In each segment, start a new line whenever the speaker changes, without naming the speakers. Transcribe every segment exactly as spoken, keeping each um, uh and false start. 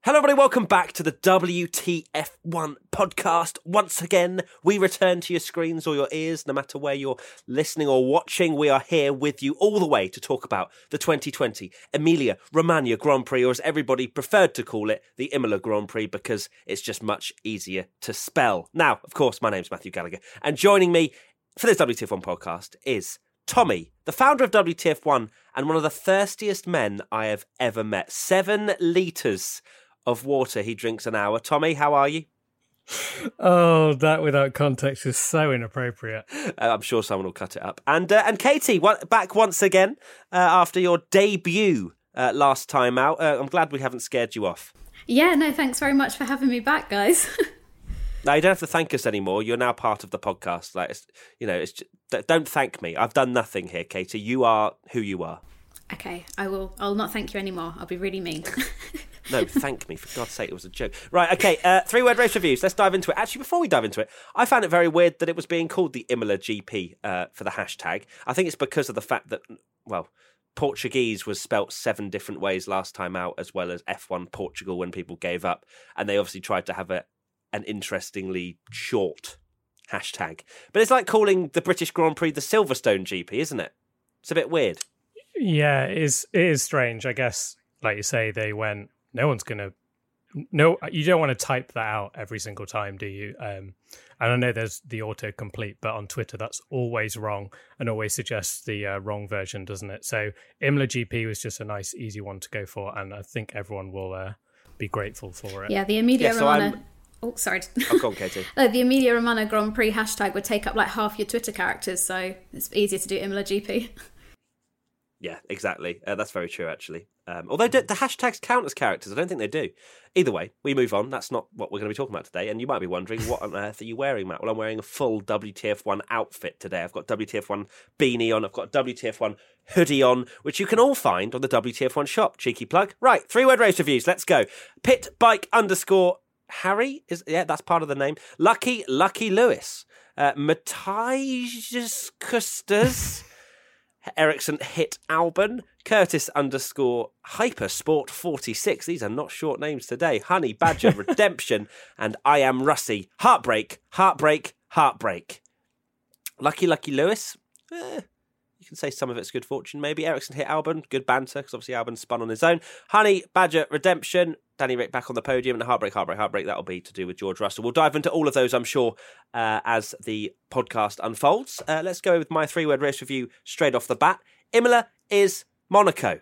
Hello everybody, welcome back to the W T F one podcast. Once again, we return to your screens or your ears, no matter where you're listening or watching. We are here with you all the way to talk about the twenty twenty Emilia Romagna Grand Prix, or as everybody preferred to call it, the Imola Grand Prix, because it's just much easier to spell. Now, of course, my name's Matthew Gallagher, and joining me for this W T F one podcast is Tommy, the founder of W T F one and one of the thirstiest men I have ever met. Seven litres of water he drinks an hour. Tommy, how are you?
Oh, that without context is so inappropriate.
Uh, I'm sure someone will cut it up. And uh, and Katie, what, back once again uh, after your debut uh, last time out. Uh, I'm glad we haven't scared you off.
Yeah, no, thanks very much for having me back, guys.
No, you don't have to thank us anymore. You're now part of the podcast. Like, it's, you know, it's just, don't thank me. I've done nothing here, Katie. You are who you are.
Okay, I will. I'll not thank you anymore. I'll be really mean.
No, thank me. For God's sake, it was a joke. Right, okay, uh, three-word race reviews. Let's dive into it. Actually, before we dive into it, I found it very weird that it was being called the Imola G P uh, for the hashtag. I think it's because of the fact that, well, Portuguese was spelt seven different ways last time out, as well as F one Portugal when people gave up. And they obviously tried to have a an interestingly short hashtag. But it's like calling the British Grand Prix the Silverstone G P, isn't it? It's a bit weird.
Yeah, it is, it is strange. I guess, like you say, they went, no one's going to, no, you don't want to type that out every single time, do you? Um, and I know there's the autocomplete, but on Twitter, that's always wrong and always suggests the uh, wrong version, doesn't it? So Imola G P was just a nice, easy one to go for, and I think everyone will uh, be grateful for it.
Yeah, the Emilia
Yeah, so
Romagna...
I'm-
Oh, sorry.
Oh, go on, Katie.
Uh, the Emilia Romagna Grand Prix hashtag would take up like half your Twitter characters, so it's easier to do Imola G P.
Yeah, exactly. Uh, that's very true, actually. Um, although do, the hashtags count as characters, I don't think they do. Either way, we move on. That's not what we're going to be talking about today. And you might be wondering, what on earth are you wearing, Matt? Well, I'm wearing a full W T F one outfit today. I've got W T F one beanie on. I've got W T F one hoodie on, which you can all find on the W T F one shop. Cheeky plug. Right, three-word race reviews. Let's go. Pit bike underscore Harry. is Yeah, that's part of the name. Lucky, Lucky Lewis. Uh, Matthias Custas. Ericsson hit Albon, Curtis underscore Hypersport forty-six. These are not short names today. Honey Badger Redemption and I Am Russie. Heartbreak, heartbreak, heartbreak. Lucky Lucky Lewis. Eh, you can say some of it's good fortune. Maybe Ericsson hit Albon. Good banter because obviously Albon spun on his own. Honey Badger Redemption. Danny Rick back on the podium, and Heartbreak, Heartbreak, Heartbreak. That'll be to do with George Russell. We'll dive into all of those, I'm sure, uh, as the podcast unfolds. Uh, let's go with my three-word race review straight off the bat. Imola is Monaco.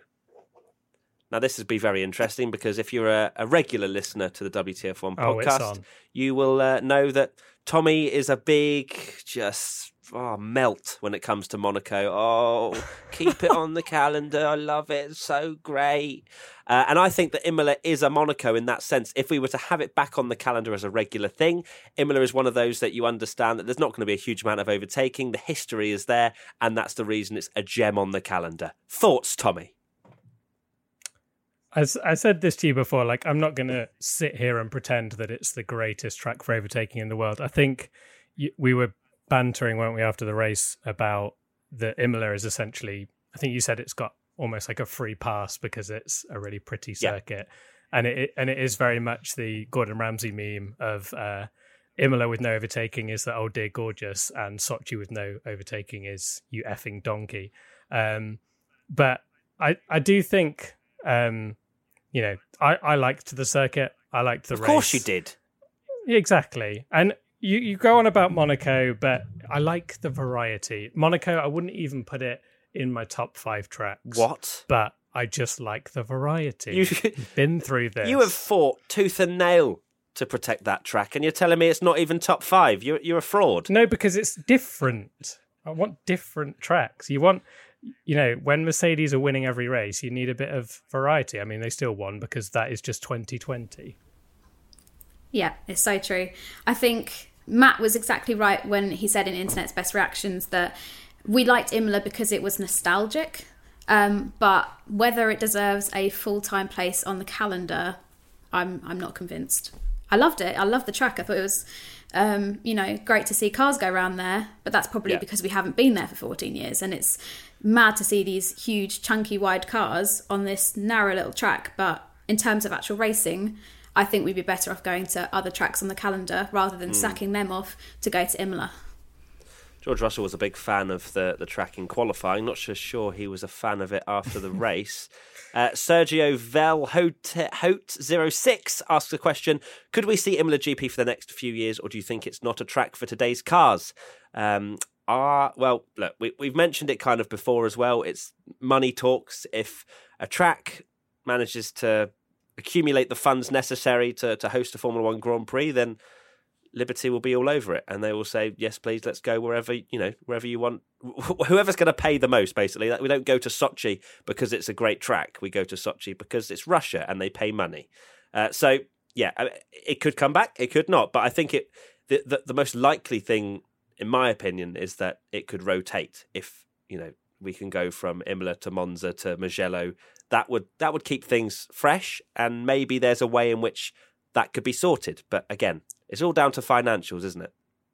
Now, this will be very interesting because if you're a, a regular listener to the W T F one podcast,
Oh, it's on.
you will uh, know that Tommy is a big, just oh, melt when it comes to Monaco. Oh, keep it on the calendar. I love it. It's so great. Uh, and I think that Imola is a Monaco in that sense. If we were to have it back on the calendar as a regular thing, Imola is one of those that you understand that there's not going to be a huge amount of overtaking. The history is there, and that's the reason it's a gem on the calendar. Thoughts, Tommy?
As I said this to you before, like, I'm not going to sit here and pretend that it's the greatest track for overtaking in the world. I think you, we were bantering, weren't we, after the race about that Imola is essentially, I think you said it's got almost like a free pass because it's a really pretty circuit. Yeah. And it and it is very much the Gordon Ramsay meme of uh, Imola with no overtaking is that, oh dear, gorgeous, and Sochi with no overtaking is you effing donkey. Um, but I, I do think, um, you know, I, I liked the circuit. I liked the
of
race.
Of course you did.
Exactly. And you, you go on about Monaco, but I like the variety. Monaco, I wouldn't even put it in my top five tracks.
What?
But I just like the variety.
You,
been through this.
You have fought tooth and nail to protect that track, and you're telling me it's not even top five. You're you're a fraud.
No, because it's different. I want different tracks. You want, you know, when Mercedes are winning every race, you need a bit of variety. I mean, they still won because that is just twenty twenty.
Yeah, it's so true. I think Matt was exactly right when he said in Internet's Best Reactions that we liked Imola because it was nostalgic, um, but whether it deserves a full-time place on the calendar, I'm I'm not convinced. I loved it. I loved the track. I thought it was, um, you know, great to see cars go around there, but that's probably
yeah.
because we haven't been there for fourteen years, and it's mad to see these huge, chunky, wide cars on this narrow little track, but in terms of actual racing, I think we'd be better off going to other tracks on the calendar rather than mm. sacking them off to go to Imola.
George Russell was a big fan of the, the track in qualifying. Not so sure he was a fan of it after the race. Uh, Sergio Vel Hote zero six asks a question. Could we see Imola G P for the next few years, or do you think it's not a track for today's cars? Um, are, well, look, we, we've mentioned it kind of before as well. It's money talks. If a track manages to accumulate the funds necessary to, to host a Formula One Grand Prix, then Liberty will be all over it, and they will say, yes, please, let's go wherever, you know, wherever you want. Whoever's going to pay the most, basically. We don't go to Sochi because it's a great track. We go to Sochi because it's Russia and they pay money. Uh, so, yeah, it could come back. It could not. But I think it the, the, the most likely thing, in my opinion, is that it could rotate. If, you know, we can go from Imola to Monza to Mugello, that would that would keep things fresh, and maybe there's a way in which that could be sorted. But again, it's all down to financials, isn't it?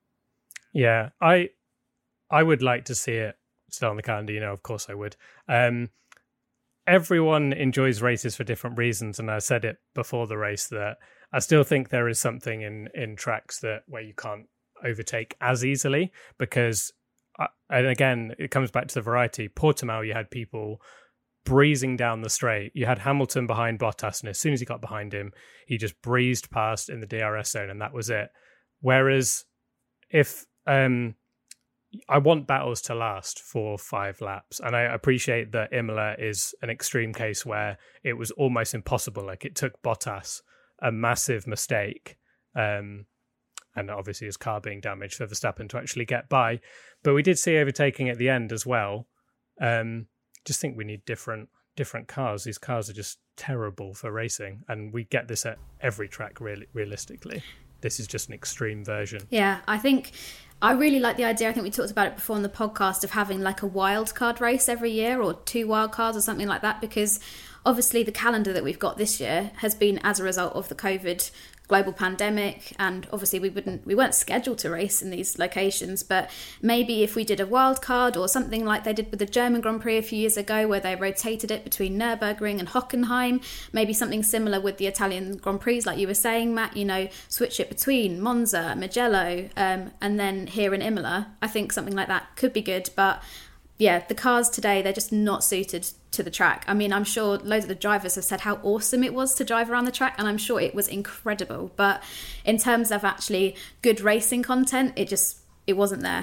Yeah, I I would like to see it still on the calendar. You know, of course I would. Um, everyone enjoys races for different reasons, and I said it before the race that I still think there is something in in tracks that where you can't overtake as easily because, uh, and again, it comes back to the variety. Portimao, you had people breezing down the straight. You had Hamilton behind Bottas, and as soon as he got behind him, he just breezed past in the D R S zone, and that was it. Whereas if um, I want battles to last for five laps, and I appreciate that Imola is an extreme case where it was almost impossible. Like it took Bottas a massive mistake, um, and obviously his car being damaged for Verstappen to actually get by. But we did see overtaking at the end as well. Um, just think we need different different cars. These cars are just terrible for racing, and we get this at every track really realistically. This is just an extreme version.
Yeah, I think I really like the idea. I think we talked about it before on the podcast of having like a wild card race every year or two wild cards or something like that, because obviously the calendar that we've got this year has been as a result of the COVID global pandemic, and obviously we wouldn't we weren't scheduled to race in these locations. But maybe if we did a wild card or something like they did with the German Grand Prix a few years ago, where they rotated it between Nürburgring and Hockenheim, maybe something similar with the Italian Grand Prix, like you were saying, Matt, you know, switch it between Monza, Mugello, um, and then here in Imola. I think something like that could be good. But yeah, the cars today, they're just not suited to the track. I mean, I'm sure loads of the drivers have said how awesome it was to drive around the track, and I'm sure it was incredible. But in terms of actually good racing content, it just, it wasn't there.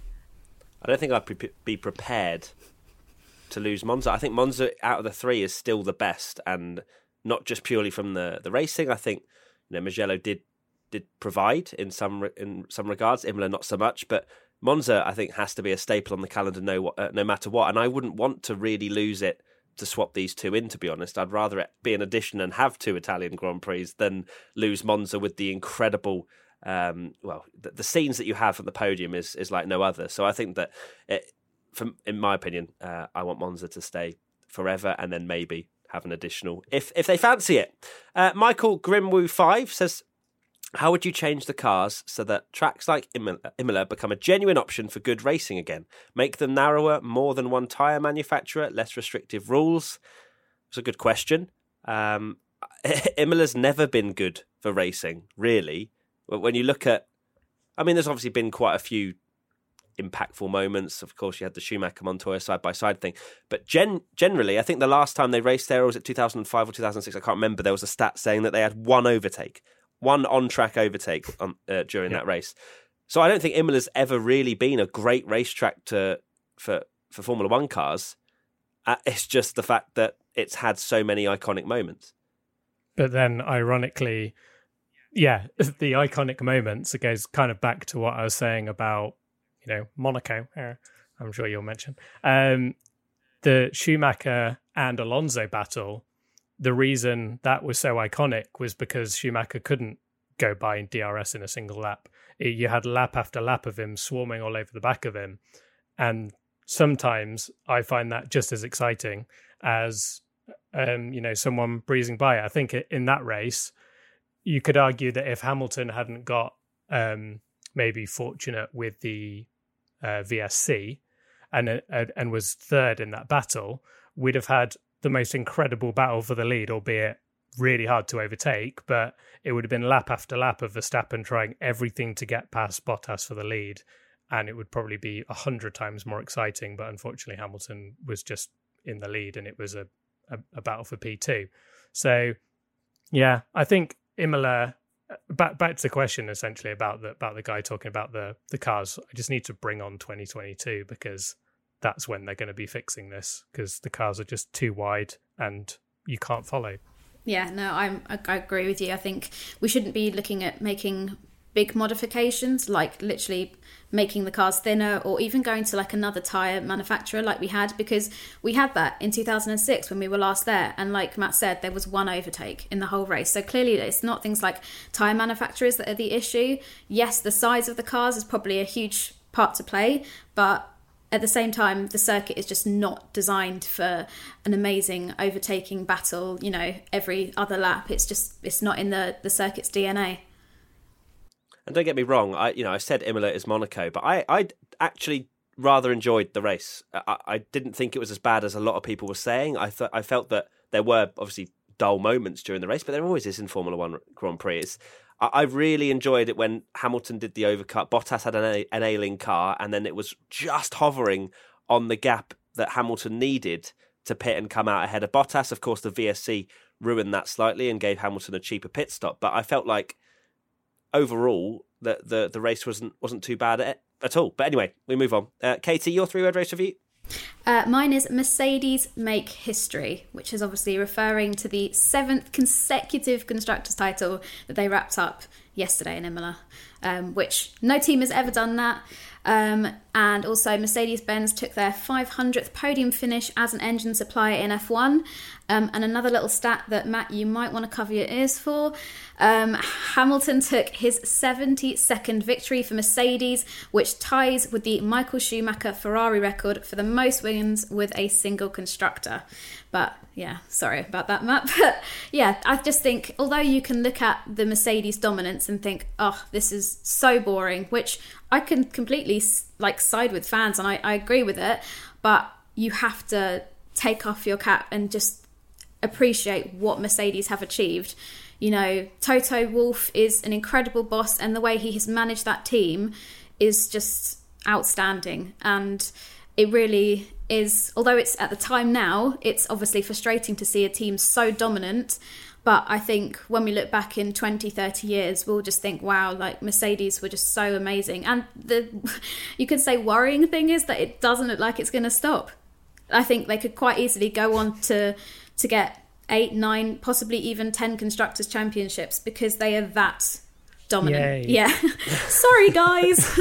I don't think I'd pre- be prepared to lose Monza. I think Monza out of the three is still the best, and not just purely from the, the racing. I think, you know, Mugello did did provide in some in some regards. Imola not so much, but Monza, I think, has to be a staple on the calendar no, uh, no matter what. And I wouldn't want to really lose it to swap these two in, to be honest. I'd rather it be an addition and have two Italian Grand Prix than lose Monza with the incredible, um, well, the, the scenes that you have at the podium is is like no other. So I think that, it, from in my opinion, uh, I want Monza to stay forever and then maybe have an additional if, if they fancy it. Uh, Michael Grimwoo five says, how would you change the cars so that tracks like Imola, Imola become a genuine option for good racing again? Make them narrower, more than one tyre manufacturer, less restrictive rules? It's a good question. Um, Imola's never been good for racing, really. When you look at, I mean, there's obviously been quite a few impactful moments. Of course, you had the Schumacher-Montoya side-by-side thing. But gen- generally, I think the last time they raced there, or was it two thousand five or two thousand six? I can't remember. There was a stat saying that they had one overtake. One on-track overtake on, uh, during yeah. that race. So I don't think Imola's ever really been a great racetrack to for, for Formula One cars. Uh, it's just the fact that it's had so many iconic moments.
But then, ironically, yeah, the iconic moments, it goes kind of back to what I was saying about, you know, Monaco. Uh, I'm sure you'll mention. Um, the Schumacher and Alonso battle, the reason that was so iconic was because Schumacher couldn't go by in D R S in a single lap. You had lap after lap of him swarming all over the back of him. And sometimes I find that just as exciting as, um, you know, someone breezing by. I think in that race, you could argue that if Hamilton hadn't got um, maybe fortunate with the uh, V S C and, uh, and was third in that battle, we'd have had the most incredible battle for the lead, albeit really hard to overtake, but it would have been lap after lap of Verstappen trying everything to get past Bottas for the lead, and it would probably be a hundred times more exciting. But unfortunately, Hamilton was just in the lead, and it was a, a, a battle for P two. So, yeah, I think Imola. Back back to the question essentially about the about the guy talking about the the cars. I just need to bring on twenty twenty-two because that's when they're going to be fixing this, because the cars are just too wide and you can't follow.
Yeah, no, I'm, I, I agree with you. I think we shouldn't be looking at making big modifications, like literally making the cars thinner or even going to like another tyre manufacturer like we had, because we had that in two thousand six when we were last there. And like Matt said, there was one overtake in the whole race. So clearly it's not things like tyre manufacturers that are the issue. Yes, the size of the cars is probably a huge part to play, but at the same time, the circuit is just not designed for an amazing overtaking battle, you know, every other lap. It's just, it's not in the, the circuit's D N A.
And don't get me wrong, I you know I said Imola is Monaco, but I I actually rather enjoyed the race. I, I didn't think it was as bad as a lot of people were saying. I thought I felt that there were obviously dull moments during the race, but there always is in Formula One Grand Prix. It's, I, I really enjoyed it when Hamilton did the overcut. Bottas had an, an ailing car, and then it was just hovering on the gap that Hamilton needed to pit and come out ahead of Bottas. Of course, the V S C ruined that slightly and gave Hamilton a cheaper pit stop. But I felt like overall, the, the the race wasn't wasn't too bad at, at all. But anyway, we move on. Uh, Katie, your three-word race review?
Uh, mine is Mercedes make history, which is obviously referring to the seventh consecutive Constructors' title that they wrapped up yesterday in Imola, um, which no team has ever done that. Um, and also Mercedes-Benz took their five hundredth podium finish as an engine supplier in F one. Um, and another little stat that, Matt, you might want to cover your ears for. Um, Hamilton took his seventy-second victory for Mercedes, which ties with the Michael Schumacher Ferrari record for the most wins with a single constructor. But yeah, sorry about that, Matt. But yeah, I just think, although you can look at the Mercedes dominance and think, oh, this is so boring, which I can completely like side with fans and I, I agree with it, but you have to take off your cap and just appreciate what Mercedes have achieved. You know, Toto Wolff is an incredible boss, and the way he has managed that team is just outstanding. And it really is, although it's at the time now, it's obviously frustrating to see a team so dominant. But I think when we look back in twenty, thirty years, we'll just think, wow, like Mercedes were just so amazing. And the, you could say worrying thing is that it doesn't look like it's going to stop. I think they could quite easily go on to to get eight, nine, possibly even ten Constructors' Championships because they are that dominant.
Yay.
Yeah. Sorry, guys.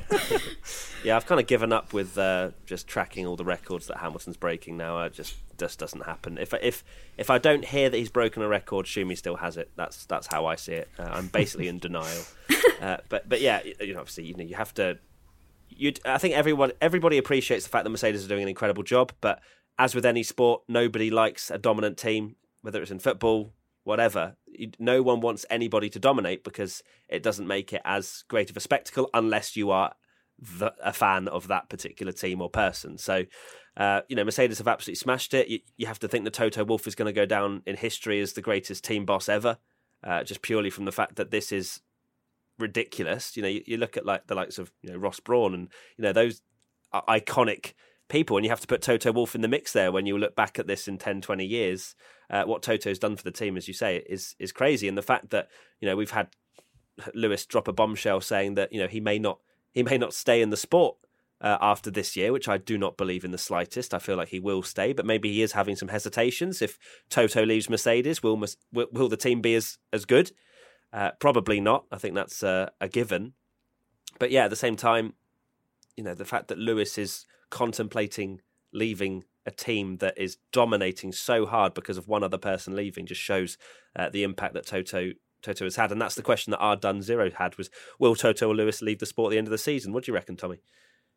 Yeah, I've kind of given up with uh, just tracking all the records that Hamilton's breaking now. It just just doesn't happen. If if if I don't hear that he's broken a record, Schumi still has it. That's that's how I see it. Uh, I'm basically in denial. Uh, but but yeah, you know, obviously, you know, you have to. You I think everyone everybody appreciates the fact that Mercedes are doing an incredible job, but as with any sport, nobody likes a dominant team, whether it's in football, whatever. No one wants anybody to dominate because it doesn't make it as great of a spectacle unless you are the, a fan of that particular team or person. So, uh, you know, Mercedes have absolutely smashed it. You, you have to think that Toto Wolff is going to go down in history as the greatest team boss ever, uh, just purely from the fact that this is ridiculous. You know, you, you look at like the likes of, you know, Ross Brawn and, you know, those iconic people, and you have to put Toto Wolff in the mix there when you look back at this in ten, twenty years. Uh, what Toto's done for the team, as you say, is is crazy. And the fact that, you know, we've had Lewis drop a bombshell saying that, you know, he may not he may not stay in the sport uh, after this year, which I do not believe in the slightest. I feel like he will stay, but maybe he is having some hesitations. If Toto leaves Mercedes, will will, will the team be as, as good? Uh, probably not. I think that's uh, a given. But yeah, at the same time, you know, the fact that Lewis is contemplating leaving a team that is dominating so hard because of one other person leaving just shows uh, the impact that Toto Toto has had. And that's the question that R Done Zero had was, will Toto or Lewis leave the sport at the end of the season? What do you reckon, Tommy?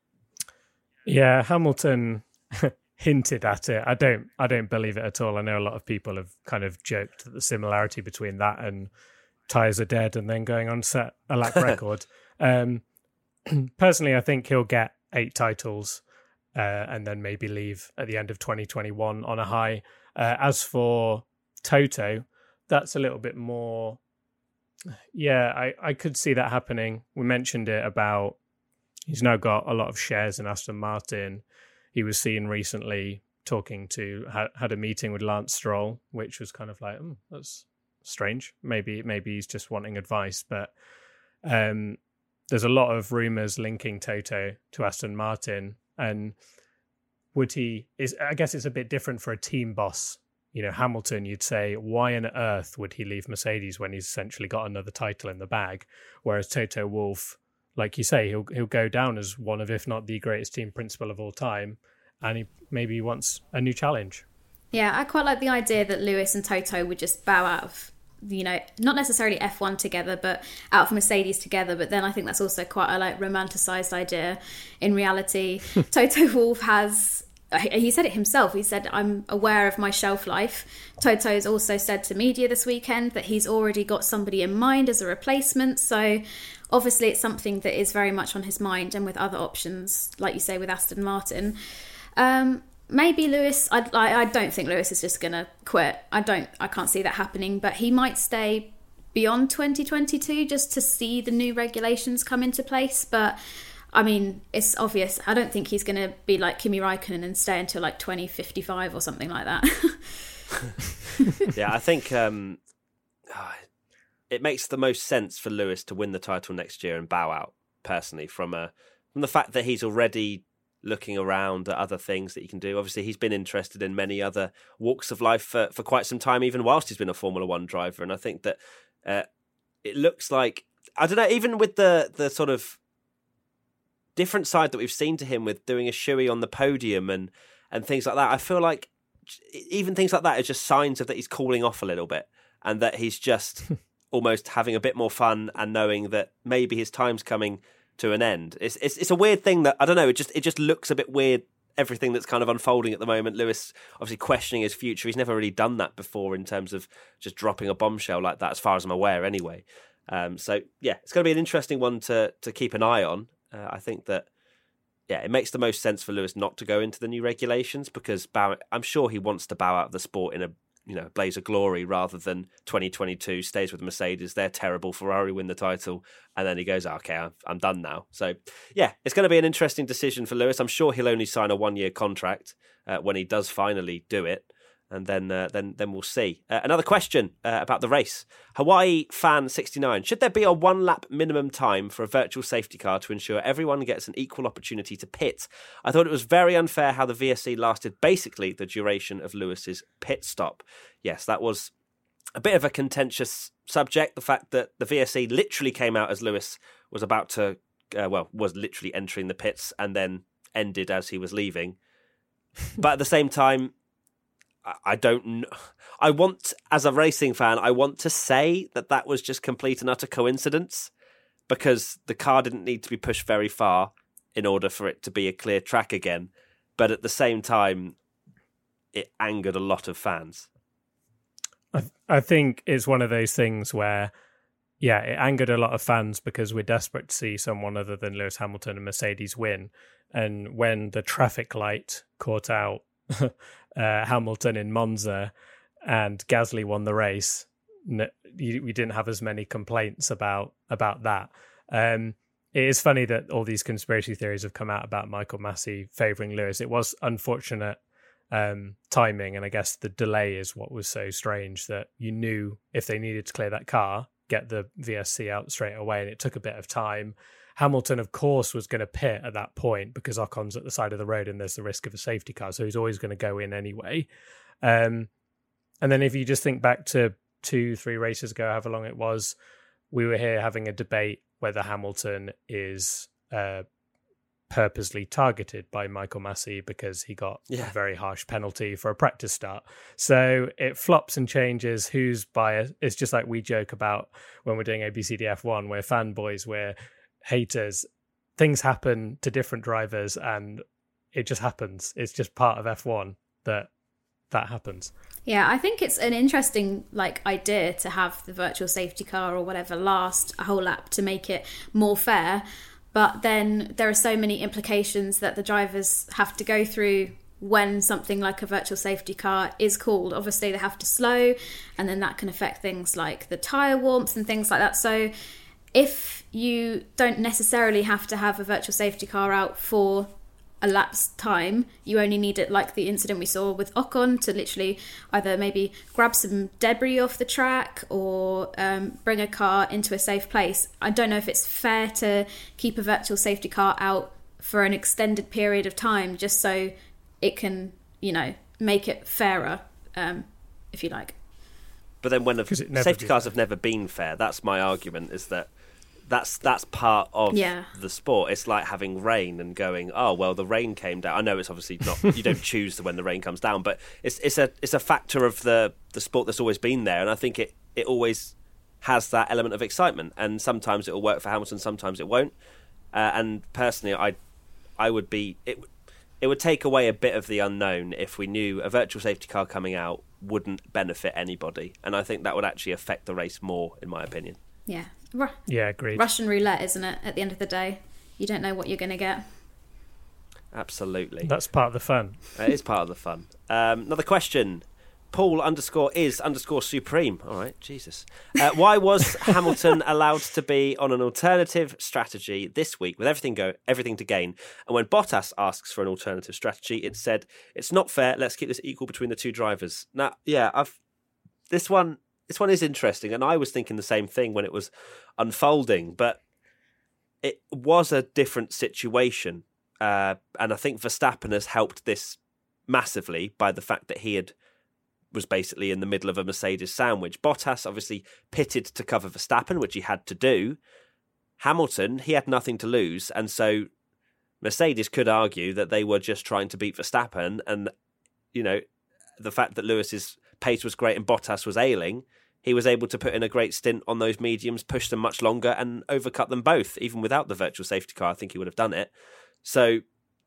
Yeah, Hamilton hinted at it. I don't I don't believe it at all. I know a lot of people have kind of joked that the similarity between that and tyres are dead and then going on to set a lap record. Um, personally, I think he'll get eight titles uh, and then maybe leave at the end of twenty twenty-one on a high. Uh, as for Toto, that's a little bit more. Yeah, I, I could see that happening. We mentioned it about he's now got a lot of shares in Aston Martin. He was seen recently talking to had, had a meeting with Lance Stroll, which was kind of like, oh, that's strange. Maybe maybe he's just wanting advice, but um, there's a lot of rumors linking Toto to Aston Martin, and would he? Is I guess it's a bit different for a team boss. You know, Hamilton, you'd say, why on earth would he leave Mercedes when he's essentially got another title in the bag? Whereas Toto Wolff, like you say, he'll he'll go down as one of, if not the greatest team principal of all time, and he maybe wants a new challenge.
Yeah, I quite like the idea that Lewis and Toto would just bow out of, you know, not necessarily F one together, but out of Mercedes together. But then I think that's also quite a like romanticized idea. In reality, Toto Wolff has, he said it himself, he said, I'm aware of my shelf life. Toto's also said to media this weekend that he's already got somebody in mind as a replacement. So obviously it's something that is very much on his mind, and with other options, like you say, with Aston Martin. Um, maybe Lewis, I, I, I don't think Lewis is just going to quit. I don't, I can't see that happening, but he might stay beyond twenty twenty-two just to see the new regulations come into place. But I mean, it's obvious. I don't think he's going to be like Kimi Räikkönen and stay until like twenty fifty-five or something like that.
Yeah, I think um, it makes the most sense for Lewis to win the title next year and bow out, personally, from a, from the fact that he's already looking around at other things that he can do. Obviously, he's been interested in many other walks of life for, for quite some time, even whilst he's been a Formula One driver. And I think that uh, it looks like, I don't know, even with the the sort of different side that we've seen to him with doing a shoey on the podium and, and things like that, I feel like even things like that are just signs of that he's cooling off a little bit, and that he's just almost having a bit more fun and knowing that maybe his time's coming to an end. It's, it's it's a weird thing that, I don't know, it just it just looks a bit weird, everything that's kind of unfolding at the moment. Lewis obviously questioning his future. He's never really done that before in terms of just dropping a bombshell like that, as far as I'm aware anyway. Um, so yeah, it's going to be an interesting one to to keep an eye on. Uh, I think that, yeah, it makes the most sense for Lewis not to go into the new regulations, because bow, I'm sure he wants to bow out of the sport in a, you know, blaze of glory, rather than twenty twenty-two stays with Mercedes. They're terrible. Ferrari win the title, and then he goes, oh, okay, I'm, I'm done now. So yeah, it's going to be an interesting decision for Lewis. I'm sure he'll only sign a one-year contract uh, when he does finally do it, and then uh, then then we'll see. Uh, another question uh, about the race. Hawaii Fan sixty-nine. Should there be a one-lap minimum time for a virtual safety car to ensure everyone gets an equal opportunity to pit? I thought it was very unfair how the V S C lasted basically the duration of Lewis's pit stop. Yes, that was a bit of a contentious subject. The fact that the V S C literally came out as Lewis was about to, uh, well, was literally entering the pits, and then ended as he was leaving. But at the same time, I don't know. I want, as a racing fan, I want to say that that was just complete and utter coincidence, because the car didn't need to be pushed very far in order for it to be a clear track again. But at the same time, it angered a lot of fans.
I, I think it's one of those things where, yeah, it angered a lot of fans because we're desperate to see someone other than Lewis Hamilton and Mercedes win. And when the traffic light caught out uh, Hamilton in Monza and Gasly won the race, n- we didn't have as many complaints about about that. Um, it is funny that all these conspiracy theories have come out about Michael Massey favouring Lewis. It was unfortunate um, timing, and I guess the delay is what was so strange, that you knew if they needed to clear that car, get the V S C out straight away, and it took a bit of time. Hamilton, of course, was going to pit at that point because Ocon's at the side of the road and there's the risk of a safety car, so he's always going to go in anyway. Um, and then if you just think back to two, three races ago, however long it was, we were here having a debate whether Hamilton is uh, purposely targeted by Michael Massey because he got yeah. a very harsh penalty for a practice start. So it flops and changes who's biased. It's just like we joke about when we're doing A B C D F one, we're fanboys, we're haters. Things happen to different drivers and it just happens. It's just part of F one that that happens.
Yeah, I think it's an interesting like idea to have the virtual safety car or whatever last a whole lap to make it more fair. But then there are so many implications that the drivers have to go through when something like a virtual safety car is called. Obviously, they have to slow, and then that can affect things like the tyre warmth and things like that. So if you don't necessarily have to have a virtual safety car out for elapsed time, you only need it, like the incident we saw with Ocon, to literally either maybe grab some debris off the track or um, bring a car into a safe place. I don't know if it's fair to keep a virtual safety car out for an extended period of time just so it can, you know, make it fairer, um, if you like.
But then when the safety cars have never been fair, that's my argument, is that That's that's part of
yeah.
the sport. It's like having rain and going, oh well, the rain came down. I know it's obviously not. You don't choose when the rain comes down, but it's it's a it's a factor of the, the sport that's always been there, and I think it, it always has that element of excitement. And sometimes it will work for Hamilton, sometimes it won't. Uh, and personally, I I would be it. It would take away a bit of the unknown if we knew a virtual safety car coming out wouldn't benefit anybody, and I think that would actually affect the race more, in my opinion.
Yeah.
Ru- yeah, agreed.
Russian roulette, isn't it? At the end of the day, you don't know what you're going to get.
Absolutely.
That's part of the fun.
It is part of the fun. Um, another question. Paul underscore is underscore supreme. All right, Jesus. Uh, why was Hamilton allowed to be on an alternative strategy this week with everything go everything to gain? And when Bottas asks for an alternative strategy, it said it's not fair. Let's keep this equal between the two drivers. Now, yeah, I've this one. This one is interesting, and I was thinking the same thing when it was unfolding, but it was a different situation. Uh, and I think Verstappen has helped this massively by the fact that he had was basically in the middle of a Mercedes sandwich. Bottas obviously pitted to cover Verstappen, which he had to do. Hamilton, he had nothing to lose, and so Mercedes could argue that they were just trying to beat Verstappen, and, you know, the fact that Lewis's pace was great and Bottas was ailing, he was able to put in a great stint on those mediums, push them much longer and overcut them both. Even without the virtual safety car, I think he would have done it. So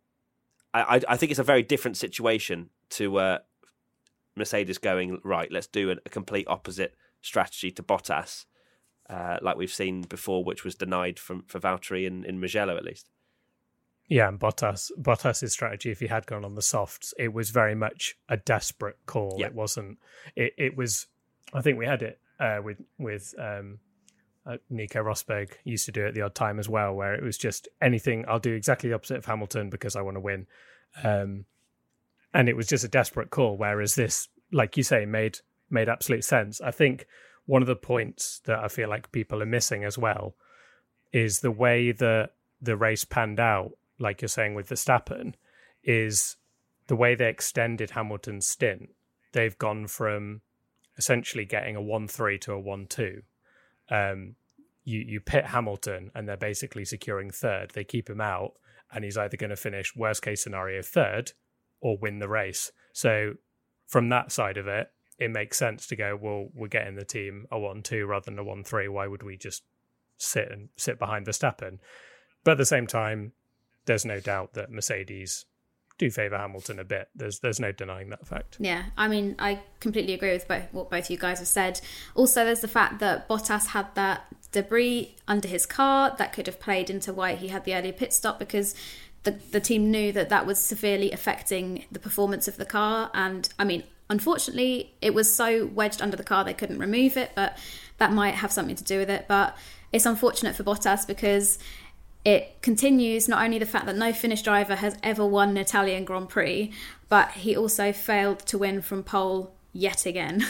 I, I, I think it's a very different situation to uh, Mercedes going, right, let's do a, a complete opposite strategy to Bottas, uh, like we've seen before, which was denied from for Valtteri in, in Mugello at least.
Yeah, and Bottas, Bottas's strategy, if he had gone on the softs, it was very much a desperate call.
Yeah.
It wasn't. It, it was. I think we had it uh, with with um, uh, Nico Rosberg used to do it at the odd time as well, where it was just anything. I'll do exactly the opposite of Hamilton because I want to win, um, and it was just a desperate call. Whereas this, like you say, made made absolute sense. I think one of the points that I feel like people are missing as well is the way that the race panned out. Like you're saying with Verstappen, is the way they extended Hamilton's stint. They've gone from essentially getting a one three to a one two. Um, you, you pit Hamilton and they're basically securing third. They keep him out and he's either going to finish, worst case scenario, third or win the race. So from that side of it, it makes sense to go, well, we're getting the team a one two rather than a one three. Why would we just sit and sit behind Verstappen? But at the same time, there's no doubt that Mercedes do favour Hamilton a bit. There's there's no denying that fact.
Yeah, I mean, I completely agree with both, what both you guys have said. Also, there's the fact that Bottas had that debris under his car that could have played into why he had the earlier pit stop, because the, the team knew that that was severely affecting the performance of the car. And, I mean, unfortunately, it was so wedged under the car they couldn't remove it, but that might have something to do with it. But it's unfortunate for Bottas because it continues not only the fact that no Finnish driver has ever won an Italian Grand Prix, but he also failed to win from pole yet again.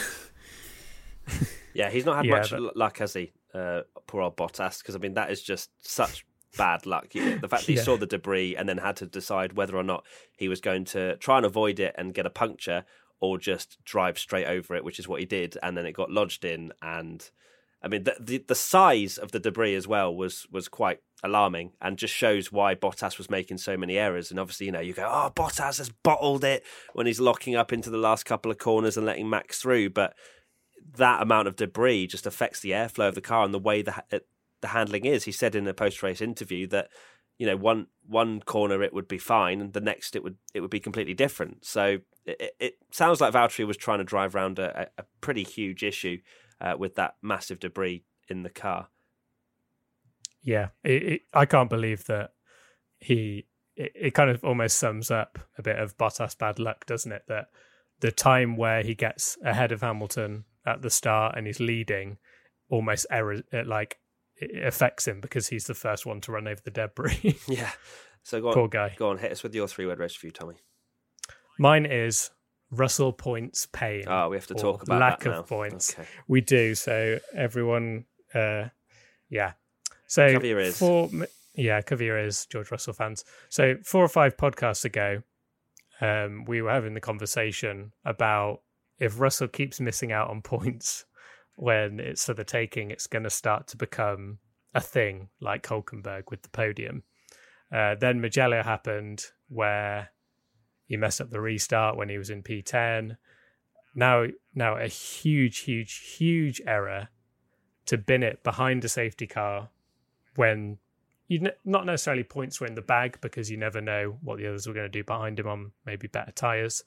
Yeah, he's not had
yeah,
much
but...
luck, has he? Uh, poor old Bottas, because I mean that is just such bad luck. You know, the fact that he
yeah.
saw the debris and then had to decide whether or not he was going to try and avoid it and get a puncture or just drive straight over it, which is what he did, and then it got lodged in. And I mean, the the, the size of the debris as well was was quite alarming and just shows why Bottas was making so many errors. And obviously, you know, you go, oh, Bottas has bottled it when he's locking up into the last couple of corners and letting Max through. But that amount of debris just affects the airflow of the car and the way the the handling is. He said in a post-race interview that, you know, one one corner it would be fine and the next it would it would be completely different. So it, it sounds like Valtteri was trying to drive around a, a pretty huge issue uh, with that massive debris in the car.
Yeah, it, it, I can't believe that he it, it kind of almost sums up a bit of Bottas bad luck, doesn't it? That the time where he gets ahead of Hamilton at the start and he's leading, almost error, it like it affects him because he's the first one to run over the debris.
Yeah. So go on,
poor guy.
Go on, hit us with your three-word race review, Tommy.
Mine is Russell points pain.
Oh, we have to talk about
lack
that now.
of points.
Okay.
We do. So everyone, uh, yeah. So
cover your ears.
For, yeah, cover your ears, George Russell fans. So four or five podcasts ago, um, we were having the conversation about if Russell keeps missing out on points when it's for the taking, it's going to start to become a thing like Hülkenberg with the podium. Uh, then Mugello happened where he messed up the restart when he was in P ten. Now, now a huge, huge, huge error to bin it behind a safety car when you n- not necessarily points were in the bag because you never know what the others were going to do behind him on maybe better tyres.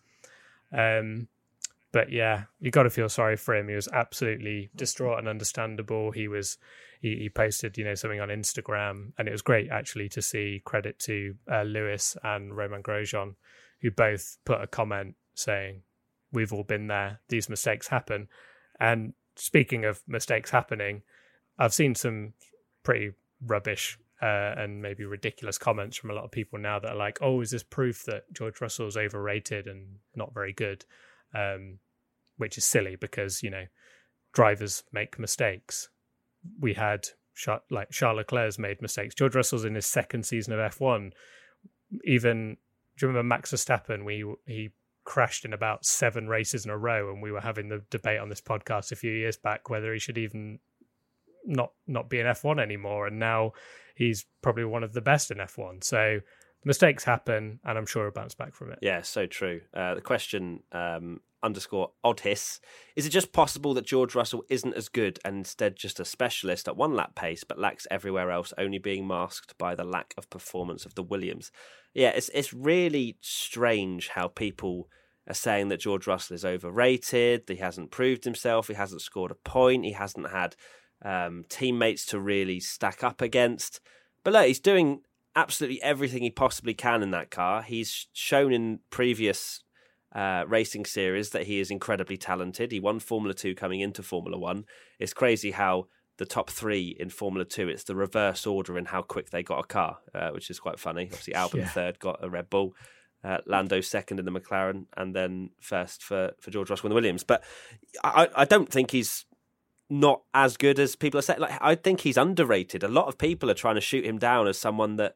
Um, but yeah, you got to feel sorry for him. He was absolutely distraught and understandable. He was, he, he posted, you know, something on Instagram, and it was great actually to see. Credit to uh, Lewis and Romain Grosjean, who both put a comment saying, "We've all been there. These mistakes happen." And speaking of mistakes happening, I've seen some pretty rubbish uh, and maybe ridiculous comments from a lot of people now that are like, "Oh, is this proof that George Russell's overrated and not very good?" Um, which is silly because, you know, drivers make mistakes. We had Char- like Charles Leclerc's made mistakes. George Russell's in his second season of F one. Even, do you remember Max Verstappen? We he crashed in about seven races in a row, and we were having the debate on this podcast a few years back whether he should even not not be in F one anymore. And now he's probably one of the best in F one. So mistakes happen, and I'm sure he'll bounce back from it.
Yeah, so true. Uh, the question um, underscore oddhiss, is it just possible that George Russell isn't as good and instead just a specialist at one lap pace but lacks everywhere else, only being masked by the lack of performance of the Williams? Yeah, it's it's really strange how people are saying that George Russell is overrated, that he hasn't proved himself, he hasn't scored a point, he hasn't had um, teammates to really stack up against. But look, he's doing absolutely everything he possibly can in that car. He's shown in previous uh, racing series that he is incredibly talented. He won Formula two coming into Formula one. It's crazy how the top three in Formula two, it's the reverse order in how quick they got a car, uh, which is quite funny. Obviously, Albon
Yeah.
third got a Red Bull, uh, Lando second in the McLaren, and then first for, for George Russell in the Williams. But I, I don't think he's not as good as people are saying. Like, I think he's underrated. A lot of people are trying to shoot him down as someone that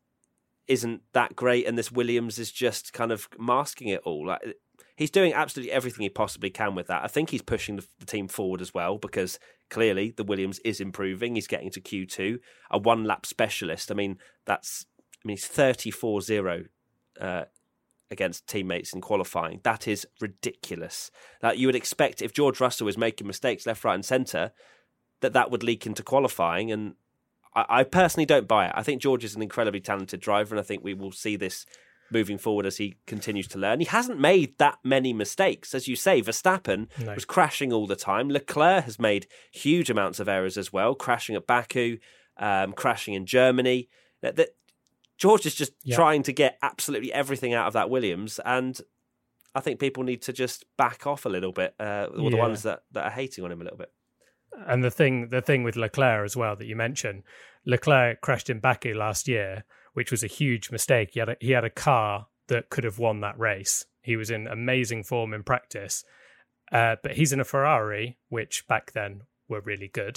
isn't that great, and this Williams is just kind of masking it all. Like, he's doing absolutely everything he possibly can with that. I think he's pushing the, the team forward as well, because clearly the Williams is improving. He's getting to Q two, a one lap specialist. I mean, that's I mean, he's thirty-four zero uh, against teammates in qualifying. That is ridiculous. Like, you would expect if George Russell was making mistakes left, right, and centre, that that would leak into qualifying. And I personally don't buy it. I think George is an incredibly talented driver, and I think we will see this moving forward as he continues to learn. He hasn't made that many mistakes. As you say, Verstappen
No.
was crashing all the time. Leclerc has made huge amounts of errors as well, crashing at Baku, um, crashing in Germany. That, that George is just
Yeah.
trying to get absolutely everything out of that Williams, and I think people need to just back off a little bit, uh, or the
Yeah.
ones that, that are hating on him a little bit.
And the thing, the thing with Leclerc as well that you mentioned, Leclerc crashed in Baku last year, which was a huge mistake. He had a, he had a car that could have won that race. He was in amazing form in practice, uh, but he's in a Ferrari, which back then were really good,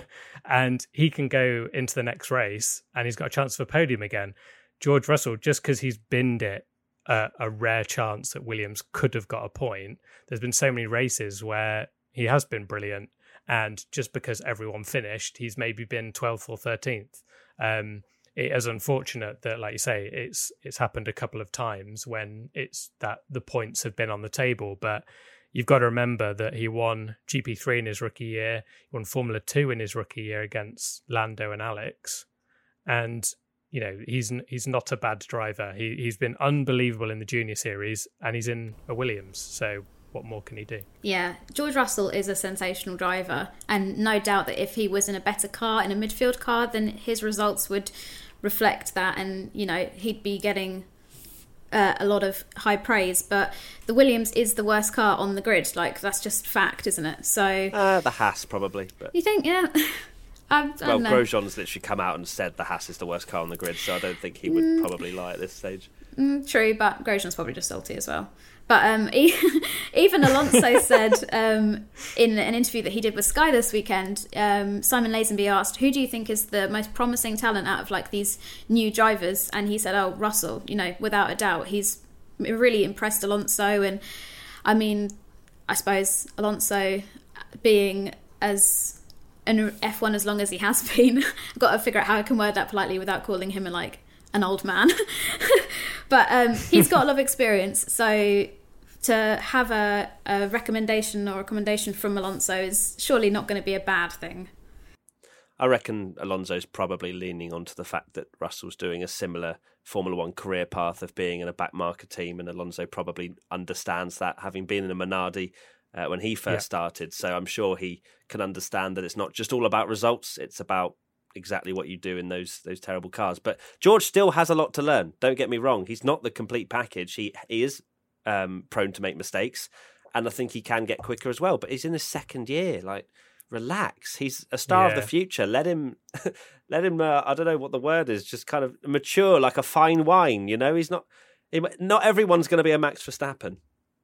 and he can go into the next race and he's got a chance for podium again. George Russell, just because he's binned it uh, a rare chance that Williams could have got a point, there's been so many races where he has been brilliant. And just because everyone finished, he's maybe been twelfth or thirteenth. Um, it is unfortunate that, like you say, it's it's happened a couple of times when it's that the points have been on the table. But you've got to remember that he won G P three in his rookie year, he won Formula two in his rookie year against Lando and Alex, and you know he's he's not a bad driver. He he's been unbelievable in the junior series, and he's in a Williams. So what more can he do?
Yeah, George Russell is a sensational driver, and no doubt that if he was in a better car, in a midfield car, then his results would reflect that, and you know he'd be getting uh, a lot of high praise. But the Williams is the worst car on the grid. Like, that's just fact, isn't it? So
uh, the Haas probably. But...
You think? Yeah. I, I
well,
don't know.
Grosjean's literally come out and said the Haas is the worst car on the grid, so I don't think he would mm. probably lie at this stage.
Mm, true, but Grosjean's probably just salty as well. But um, even Alonso said um, in an interview that he did with Sky this weekend, um, Simon Lazenby asked, who do you think is the most promising talent out of like these new drivers? And he said, oh, Russell, you know, without a doubt. He's really impressed Alonso. And I mean, I suppose Alonso being as an F one as long as he has been, I've got to figure out how I can word that politely without calling him a, like an old man. But um, he's got a lot of experience, so to have a, a recommendation or a recommendation from Alonso is surely not going to be a bad thing.
I reckon Alonso's probably leaning onto the fact that Russell's doing a similar Formula One career path of being in a backmarker team, and Alonso probably understands that, having been in a Minardi uh, when he first yeah. started. So I'm sure he can understand that it's not just all about results, it's about exactly what you do in those those terrible cars. But George still has a lot to learn. Don't get me wrong. He's not the complete package. He, he is um, prone to make mistakes, and I think he can get quicker as well. But he's in his second year. Like, relax. He's a star yeah. of the future. Let him, let him. Uh, I don't know what the word is. Just kind of mature like a fine wine. You know, he's not. He, not everyone's going to be a Max Verstappen.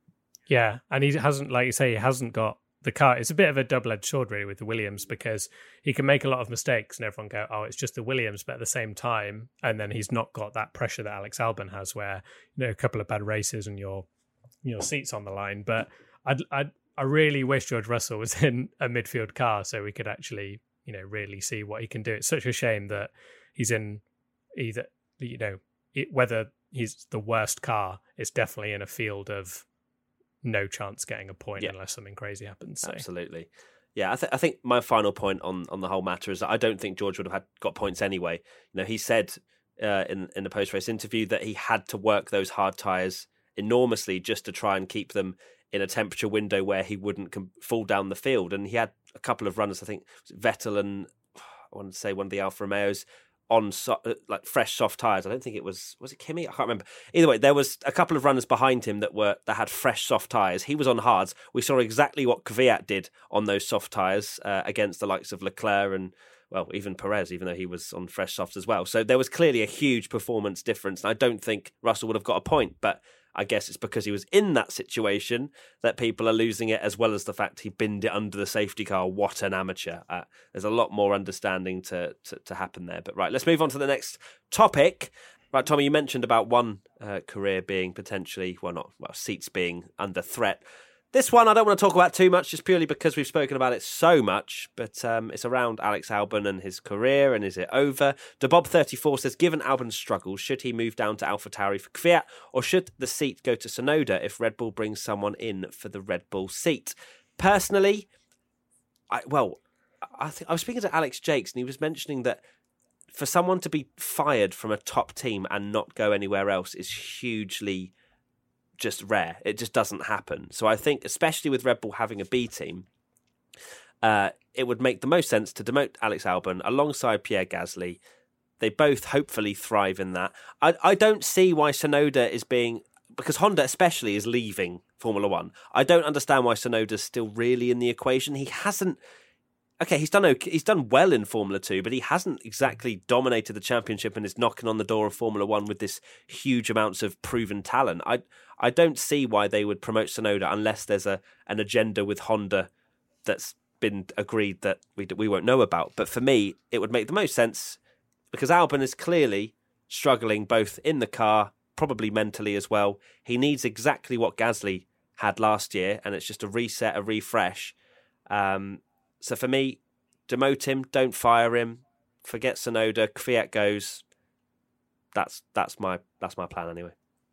Yeah, and he hasn't, like you say, he hasn't got the car. It's a bit of a double-edged sword, really, with the Williams, because he can make a lot of mistakes and everyone go, oh, it's just the Williams, but at the same time, and then he's not got that pressure that Alex Albon has, where, you know, a couple of bad races and your your seat's on the line. But I'd, I'd, I really wish George Russell was in a midfield car so we could actually, you know, really see what he can do. It's such a shame that he's in either, you know, it, whether he's the worst car, it's definitely in a field of no chance getting a point yeah. unless something crazy happens. So.
Absolutely. Yeah, I, th- I think my final point on, on the whole matter is that I don't think George would have had got points anyway. You know, he said uh, in in the post race interview that he had to work those hard tyres enormously just to try and keep them in a temperature window where he wouldn't com- fall down the field. And he had a couple of runners, I think Vettel and I want to say one of the Alfa Romeos, on so, like fresh soft tyres. I don't think it was was it Kimi? I can't remember. Either way, there was a couple of runners behind him that were that had fresh soft tyres. He was on hards. We saw exactly what Kvyat did on those soft tyres uh, against the likes of Leclerc and, well, even Perez, even though he was on fresh softs as well. So there was clearly a huge performance difference. And I don't think Russell would have got a point, but I guess it's because he was in that situation that people are losing it, as well as the fact he binned it under the safety car. What an amateur. Uh, there's a lot more understanding to, to, to happen there. But right, let's move on to the next topic. Right, Tommy, you mentioned about one uh, career being potentially, well, not, well, seats being under threat. This one I don't want to talk about too much, just purely because we've spoken about it so much, but um, it's around Alex Albon and his career, and is it over? DeBob thirty-four says, given Albon's struggles, should he move down to AlphaTauri for Kvyat, or should the seat go to Tsunoda if Red Bull brings someone in for the Red Bull seat? Personally, I well, I, think I was speaking to Alex Jakes, and he was mentioning that for someone to be fired from a top team and not go anywhere else is hugely just rare. It just doesn't happen. So I think, especially with Red Bull having a B team, uh, it would make the most sense to demote Alex Albon alongside Pierre Gasly. They both hopefully thrive in that. I, I don't see why Tsunoda is being, because Honda especially is leaving Formula One. I don't understand why Tsunoda's still really in the equation. He hasn't. Okay, he's done okay, he's done well in Formula Two, but he hasn't exactly dominated the championship and is knocking on the door of Formula One with this huge amounts of proven talent. I I don't see why they would promote Tsunoda unless there's a an agenda with Honda that's been agreed that we we won't know about. But for me, it would make the most sense because Albon is clearly struggling both in the car, probably mentally as well. He needs exactly what Gasly had last year, and it's just a reset, a refresh. Um, So for me, demote him, don't fire him, forget Tsunoda, Kvyat goes. That's that's my that's my plan anyway.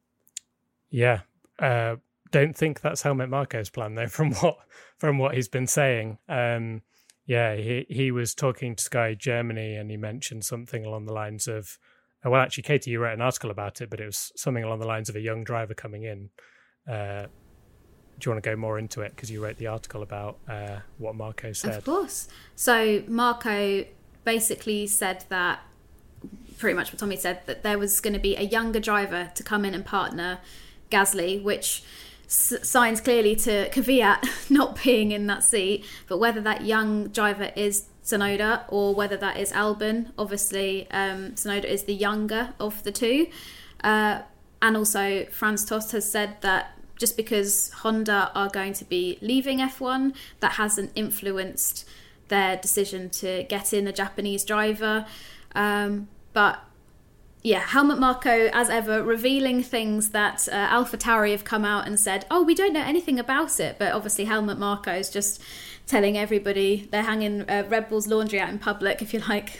Yeah, uh, don't think that's Helmut Marko's plan though. From what from what he's been saying, um, yeah, he he was talking to Sky Germany and he mentioned something along the lines of, well, actually, Katie, you wrote an article about it, but it was something along the lines of a young driver coming in. Uh, Do you want to go more into it? Because you wrote the article about uh, what Marko said.
Of course. So Marko basically said that pretty much what Tommy said, that there was going to be a younger driver to come in and partner Gasly, which s- signs clearly to Kvyat not being in that seat. But whether that young driver is Tsunoda or whether that is Albon, obviously um, Tsunoda is the younger of the two. Uh, and also Franz Tost has said that just because Honda are going to be leaving F one, that hasn't influenced their decision to get in a Japanese driver. Um, but yeah, Helmut Marko, as ever, revealing things that uh, AlphaTauri have come out and said, oh, we don't know anything about it. But obviously Helmut Marko is just telling everybody they're hanging uh, Red Bull's laundry out in public, if you like.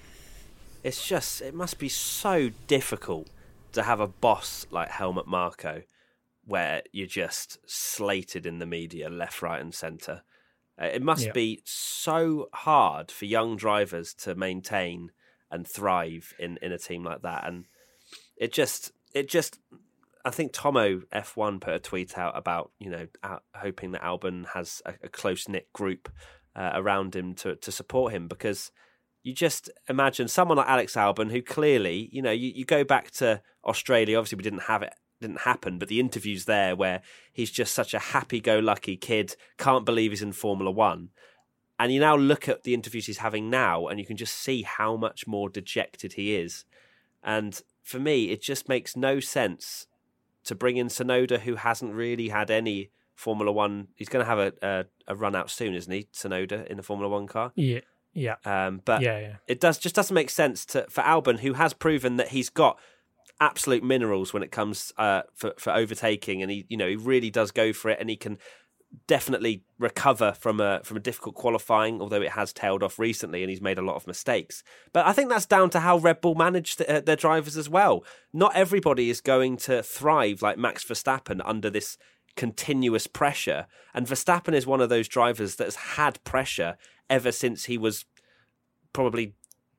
It's just, it must be so difficult to have a boss like Helmut Marko where you're just slated in the media left, right and centre. Uh, it must yeah. be so hard for young drivers to maintain and thrive in, in a team like that. And it just, it just, I think Tomo F one put a tweet out about, you know, out, hoping that Albon has a, a close-knit group uh, around him to, to support him, because you just imagine someone like Alex Albon, who clearly, you know, you, you go back to Australia, obviously we didn't have it, didn't happen, but the interviews there where he's just such a happy-go-lucky kid, can't believe he's in Formula One. And you now look at the interviews he's having now and you can just see how much more dejected he is. And for me, it just makes no sense to bring in Tsunoda, who hasn't really had any Formula One. He's going to have a, a, a run out soon, isn't he, Tsunoda, in the Formula One car?
Yeah. Yeah,
um, but
yeah, yeah.
it does just doesn't make sense to for Albon, who has proven that he's got absolute minerals when it comes uh, for for overtaking, and he you know he really does go for it, and he can definitely recover from a from a difficult qualifying, although it has tailed off recently, and he's made a lot of mistakes. But I think that's down to how Red Bull manage the, uh, their drivers as well. Not everybody is going to thrive like Max Verstappen under this continuous pressure, and Verstappen is one of those drivers that has had pressure ever since he was probably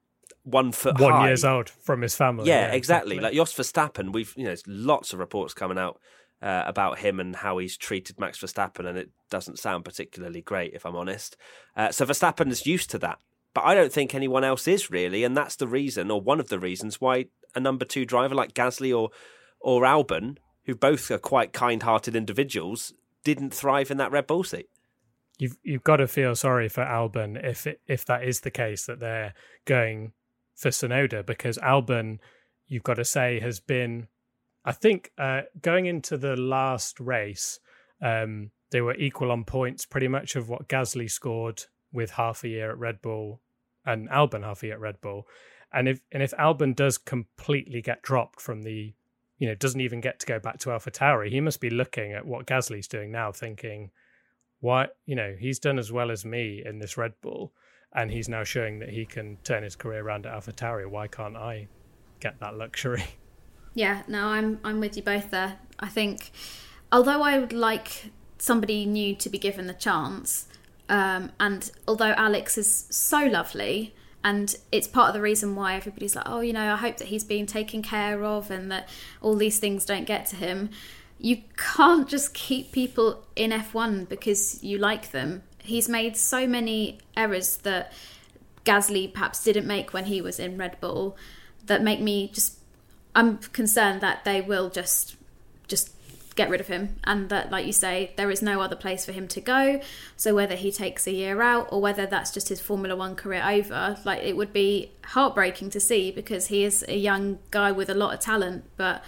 one foot
one
high.
years old from his family.
Yeah,
yeah
exactly.
exactly.
Like Jos Verstappen, we've you know there's lots of reports coming out uh, about him and how he's treated Max Verstappen, and it doesn't sound particularly great, if I'm honest. Uh, so Verstappen is used to that, but I don't think anyone else is really, and that's the reason, or one of the reasons, why a number two driver like Gasly or or Albon, who both are quite kind-hearted individuals, didn't thrive in that Red Bull seat.
You've you've got to feel sorry for Albon if it, if that is the case, that they're going for Tsunoda, because Albon, you've got to say, has been, I think, uh, going into the last race, um, they were equal on points pretty much of what Gasly scored with half a year at Red Bull and Albon half a year at Red Bull. And if and if Albon does completely get dropped from the, you know, doesn't even get to go back to AlphaTauri, he must be looking at what Gasly's doing now thinking, why, you know, he's done as well as me in this Red Bull, and he's now showing that he can turn his career around at AlphaTauri. Why can't I get that luxury?
Yeah, no, I'm I'm with you both there. I think, although I would like somebody new to be given the chance, um, and although Alex is so lovely, and it's part of the reason why everybody's like, oh, you know, I hope that he's being taken care of and that all these things don't get to him. You can't just keep people in F one because you like them. He's made so many errors that Gasly perhaps didn't make when he was in Red Bull that make me just... I'm concerned that they will just just get rid of him, and that, like you say, there is no other place for him to go. So whether he takes a year out or whether that's just his Formula One career over, like, it would be heartbreaking to see, because he is a young guy with a lot of talent. But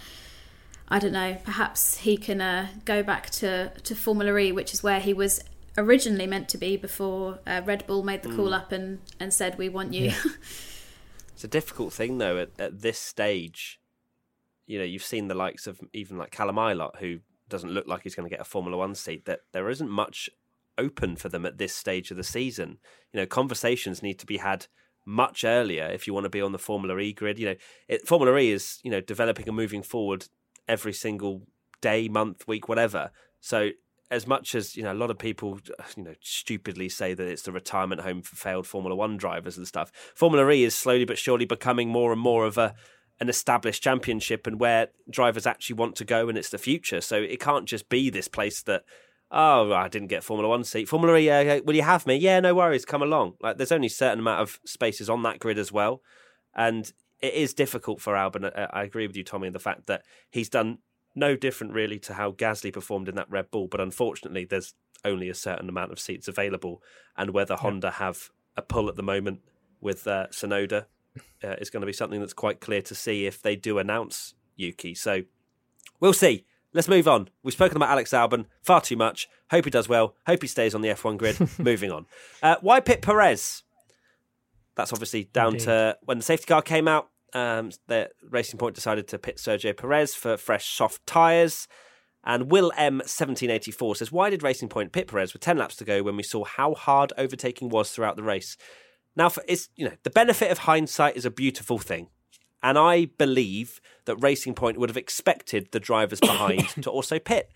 I don't know, perhaps he can uh, go back to, to Formula E, which is where he was originally meant to be before uh, Red Bull made the call
mm.
up and, and said, we want you.
Yeah. It's a difficult thing, though, at, at this stage. You know, you've seen the likes of even like Callum Ilott, who doesn't look like he's going to get a Formula One seat, that there isn't much open for them at this stage of the season. You know, conversations need to be had much earlier if you want to be on the Formula E grid. You know, it, Formula E is, you know, developing and moving forward every single day, month, week, whatever. So as much as, you know, a lot of people, you know, stupidly say that it's the retirement home for failed Formula One drivers and stuff, Formula E is slowly but surely becoming more and more of a an established championship and where drivers actually want to go, and it's the future. So it can't just be this place that, oh, I didn't get a Formula One seat. Formula E, uh, will you have me? Yeah, no worries, come along. Like, there's only a certain amount of spaces on that grid as well. And it is difficult for Albon. I, I agree with you, Tommy, in the fact that he's done no different really to how Gasly performed in that Red Bull, but unfortunately there's only a certain amount of seats available, and whether yeah. Honda have a pull at the moment with uh, Tsunoda uh, is going to be something that's quite clear to see if they do announce Yuki. So we'll see. Let's move on. We've spoken about Alex Albon far too much. Hope he does well. Hope he stays on the F one grid. Moving on. Uh, why pit Perez? That's obviously down Indeed. to when the safety car came out. Um, the Racing Point decided to pit Sergio Perez for fresh soft tyres. And Will M seventeen eighty-four says, why did Racing Point pit Perez with ten laps to go when we saw how hard overtaking was throughout the race? Now, for, it's, you know, the benefit of hindsight is a beautiful thing. And I believe that Racing Point would have expected the drivers behind to also pit.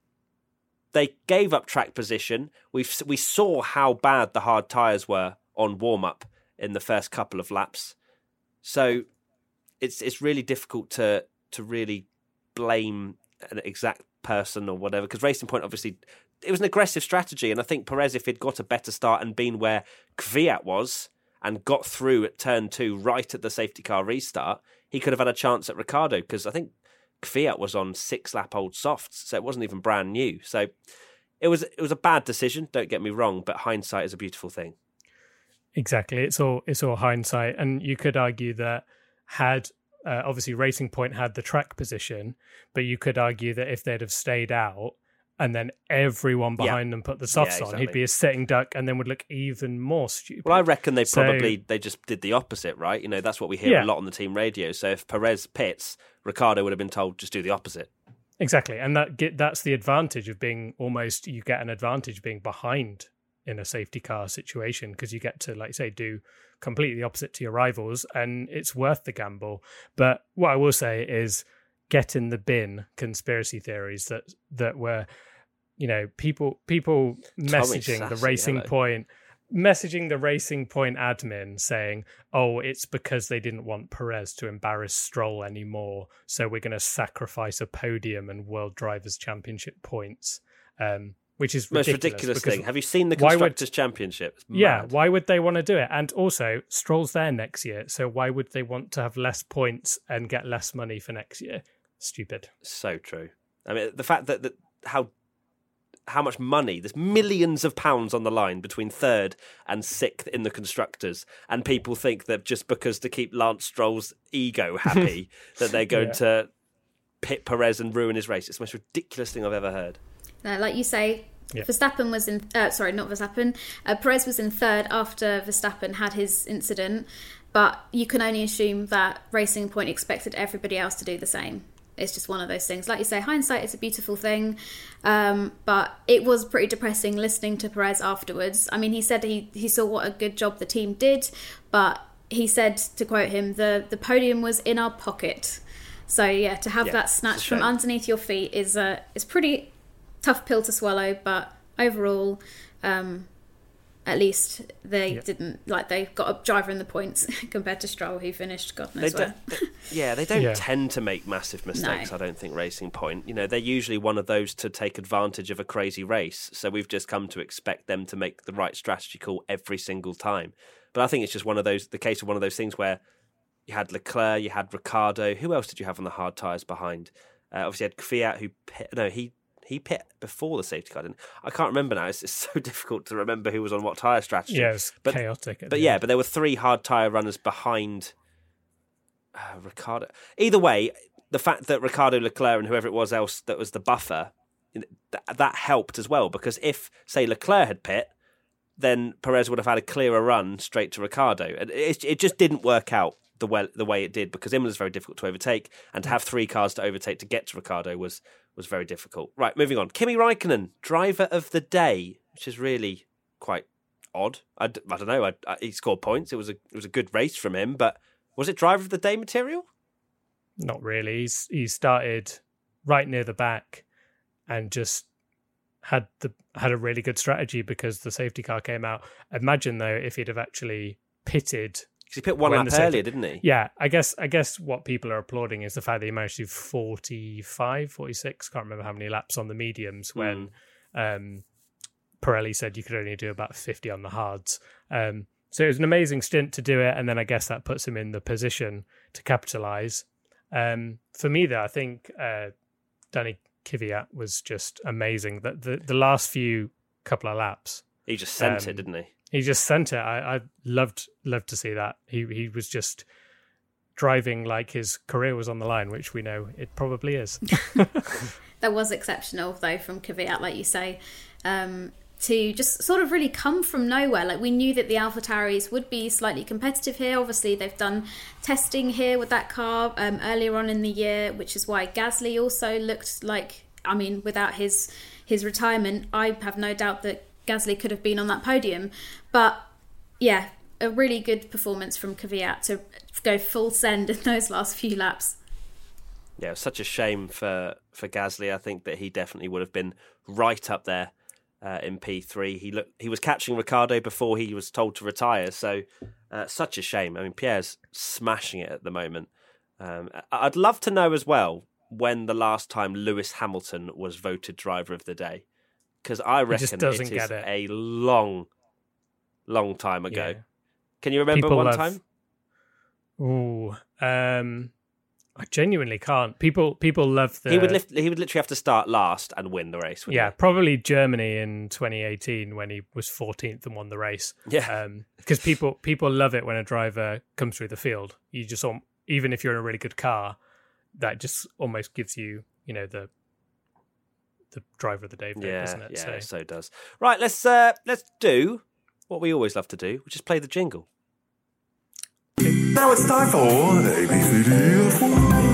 They gave up track position. We we saw how bad the hard tyres were on warm-up in the first couple of laps. So it's it's really difficult to to really blame an exact person or whatever, because Racing Point, obviously, it was an aggressive strategy. And I think Perez, if he'd got a better start and been where Kvyat was, and got through at turn two right at the safety car restart, he could have had a chance at Ricciardo, because I think Kvyat was on six lap old softs, so it wasn't even brand new. So it was it was a bad decision, don't get me wrong, but hindsight is a beautiful thing.
Exactly. It's all it's all hindsight. And you could argue that had uh, obviously Racing Point had the track position, but you could argue that if they'd have stayed out, and then everyone behind yeah. them put the softs yeah, exactly. on, he'd be a sitting duck and then would look even more stupid.
Well, I reckon they probably, so, they just did the opposite, right? You know, that's what we hear yeah. a lot on the team radio. So if Perez pits, Ricciardo would have been told, just do the opposite.
Exactly. And that get, that's the advantage of being almost, you get an advantage being behind in a safety car situation, because you get to, like you say, do completely the opposite to your rivals, and it's worth the gamble. But what I will say is, get in the bin conspiracy theories that that were, you know, people people messaging Sassy, the Racing hello. Point, messaging the Racing Point admin saying, oh, it's because they didn't want Perez to embarrass Stroll anymore, so we're going to sacrifice a podium and World Drivers' Championship points, um, which is
most
ridiculous.
ridiculous thing. Have you seen the Constructors' would, Championship?
Yeah, why would they want to do it? And also, Stroll's there next year, so why would they want to have less points and get less money for next year? Stupid.
So true. I mean, the fact that, that how how much money, there's millions of pounds on the line between third and sixth in the Constructors, and people think that just because to keep Lance Stroll's ego happy that they're going yeah. to pit Perez and ruin his race. It's the most ridiculous thing I've ever heard.
Uh, like you say, yeah. Verstappen was in uh, sorry not Verstappen uh, Perez was in third after Verstappen had his incident, but you can only assume that Racing Point expected everybody else to do the same. It's just one of those things. Like you say, hindsight is a beautiful thing, um, but it was pretty depressing listening to Perez afterwards. I mean, he said he, he saw what a good job the team did, but he said, to quote him, the, the podium was in our pocket. So, yeah, to have yeah, that snatched from underneath your feet is a, is pretty tough pill to swallow, but overall, um, at least they yeah. didn't, like, they got a driver in the points compared to Stroll, who finished God knows
they
where.
They, yeah, they don't
yeah.
tend to make massive mistakes, no. I don't think, Racing Point. You know, they're usually one of those to take advantage of a crazy race, so we've just come to expect them to make the right strategy call every single time. But I think it's just one of those, the case of one of those things where you had Leclerc, you had Ricciardo, who else did you have on the hard tyres behind? Uh, obviously you had Kvyat, who, no, he He pit before the safety car, didn't I? can't remember now. It's, it's so difficult to remember who was on what tyre strategy.
Yeah, it's
but,
chaotic.
But yeah, end. but there were three hard tyre runners behind uh, Ricciardo. Either way, the fact that Ricciardo, Leclerc and whoever it was else that was the buffer, that, that helped as well, because if, say, Leclerc had pit, then Perez would have had a clearer run straight to Ricciardo. And it, it just didn't work out the way, the way it did, because Imola is very difficult to overtake, and to have three cars to overtake to get to Ricciardo was was very difficult. Right, moving on. Kimi Räikkönen, driver of the day, which is really quite odd. I, I don't know. I, I, he scored points. It was a it was a good race from him, but was it driver of the day material?
Not really. He's he started right near the back and just had the had a really good strategy because the safety car came out. Imagine though if he'd have actually pitted.
Because he pit one lap earlier, didn't he?
Yeah, I guess I guess what people are applauding is the fact that he managed to do forty-five, forty-six, can't remember how many laps on the mediums when mm. um, Pirelli said you could only do about fifty on the hards. Um, So it was an amazing stint to do it, and then I guess that puts him in the position to capitalise. Um, for me, though, I think uh, Danny Kvyat was just amazing. The, the the last few couple of laps,
he just sent
um,
it, didn't he?
He just sent it. I, I loved loved to see that. He he was just driving like his career was on the line, which we know it probably is.
That was exceptional, though, from Kvyat, like you say. Um, to just sort of really come from nowhere. Like, we knew that the AlphaTauris would be slightly competitive here. Obviously, they've done testing here with that car um, earlier on in the year, which is why Gasly also looked like, I mean, without his his retirement, I have no doubt that Gasly could have been on that podium. But, yeah, a really good performance from Kvyat to go full send in those last few laps.
Yeah, it was such a shame for, for Gasly. I think that he definitely would have been right up there Uh, in P three. He looked, he was catching Ricciardo before he was told to retire, so uh, such a shame. I mean, Pierre's smashing it at the moment. Um, I'd love to know as well when the last time Lewis Hamilton was voted driver of the day, because I reckon it is
it.
a long, long time ago.
Yeah.
Can you remember
People
one
love...
time?
Ooh, um, I genuinely can't. People people love the...
He would lift, he would literally have to start last and win the race, wouldn't
Yeah,
he?
probably Germany in twenty eighteen when he was fourteenth and won the race.
Yeah.
Because um, people people love it when a driver comes through the field. You just, even if you're in a really good car, that just almost gives you, you know, the the driver of the day,
Yeah,
doesn't it?
yeah,
So.
it so does. Right, let's uh, let's do what we always love to do, which is play the jingle.
Now it's time for A B C D F one.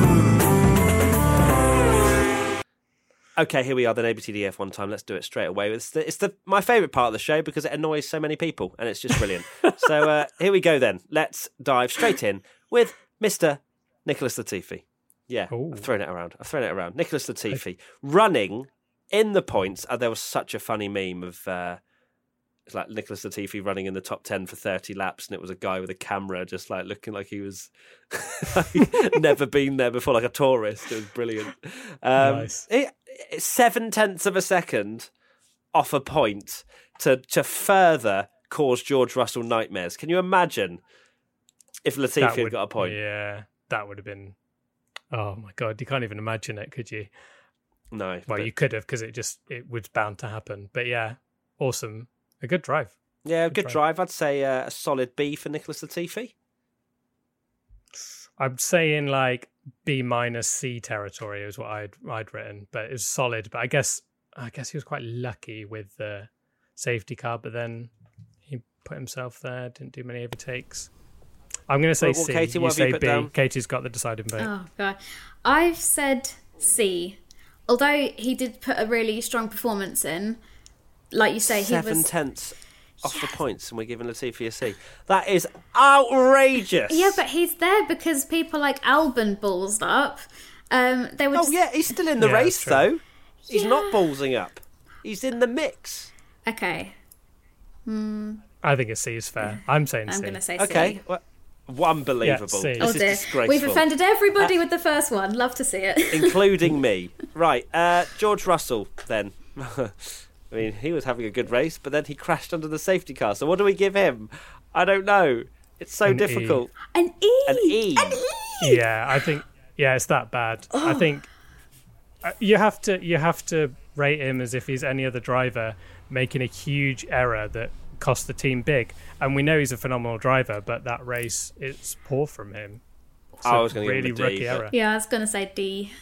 Okay, here we are, then A B C D F one time. Let's do it straight away. It's the, it's the my favourite part of the show because it annoys so many people, and it's just brilliant. so uh, here we go then. Let's dive straight in with Mister Nicholas Latifi. Yeah,
Ooh.
I've thrown it around. I've thrown it around. Nicholas Latifi running in the points. Uh, there was such a funny meme of uh, it's like Nicholas Latifi running in the top ten for thirty laps, and it was a guy with a camera just like looking like he was like, never been there before, like a tourist. It was brilliant. Um,
Nice.
It, it's seven tenths of a second off a point to to further cause George Russell nightmares. Can you imagine if Latifi
That
had
would-
got a point?
Yeah, that would have been... Oh, my God. You can't even imagine it, could you?
No.
Well,
but-
you could have, because it just it was bound to happen. But yeah, awesome. A good drive.
yeah,
good
good
drive.
drive. I'd say uh, a solid B for Nicholas Latifi.
I'm saying like B minus C territory is what I'd I'd written, but it was solid. But I guess I guess he was quite lucky with the safety car, but then he put himself there, didn't do many overtakes. I'm going to say
Well, well,
C.
Katie,
you
what have
say
you put
B.
down?
Katie's got the deciding vote.
Oh, God. I've said C. Although he did put a really strong performance in, like you say,
Seven
he was...
tenths off the points, and we're giving Latifi a C. That is outrageous.
Yeah, but he's there because people like Albon ballsed up. Um, they were
Oh,
just...
yeah, he's still in the
Yeah,
race,
that's true.
though. He's
Yeah.
not ballsing up. He's in the mix.
Okay,
I think a C is fair. I'm saying
I'm
C.
going to say C.
Okay. Well, unbelievable.
Yeah, C.
This
Oh
is
dear,
disgraceful.
we've offended everybody
Uh,
with the first one. Love to see it.
Including me. Right, uh, George Russell, then. I mean, he was having a good race, but then he crashed under the safety car. So what do we give him? I don't know. It's so
An E.
difficult.
An E.
An E.
An E.
Yeah, I think yeah, it's that bad. I think uh, you have to you have to rate him as if he's any other driver making a huge error that cost the team big. And we know he's a phenomenal driver, but that race it's poor from him. It's
I
a
was going to
really
give him a D.
rookie
but-
error.
Yeah, I was going to say D.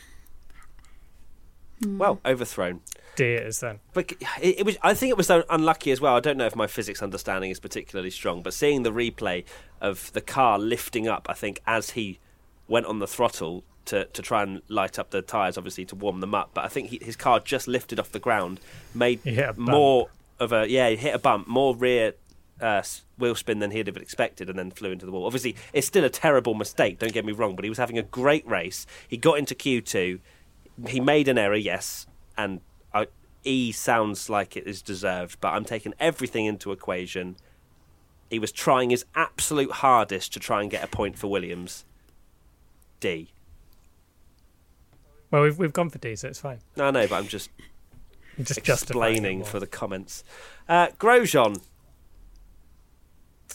Well, overthrown.
D it is then.
But it, it was. I think it was so unlucky as well. I don't know if my physics understanding is particularly strong, but seeing the replay of the car lifting up, I think as he went on the throttle to, to try and light up the tyres, obviously to warm them up. But I think he, his car just lifted off the ground, made
He hit a bump.
more of a yeah, he hit a bump, more rear uh, wheel spin than he'd have expected, and then flew into the wall. Obviously, it's still a terrible mistake. Don't get me wrong, but he was having a great race. He got into Q two. He made an error, yes, and I, E sounds like it is deserved, but I'm taking everything into equation. He was trying his absolute hardest to try and get a point for Williams. D.
Well, we've we've gone for D, so it's fine.
No, no, but I'm just
Just justifying it
explaining
more.
for the comments. Uh, Grosjean.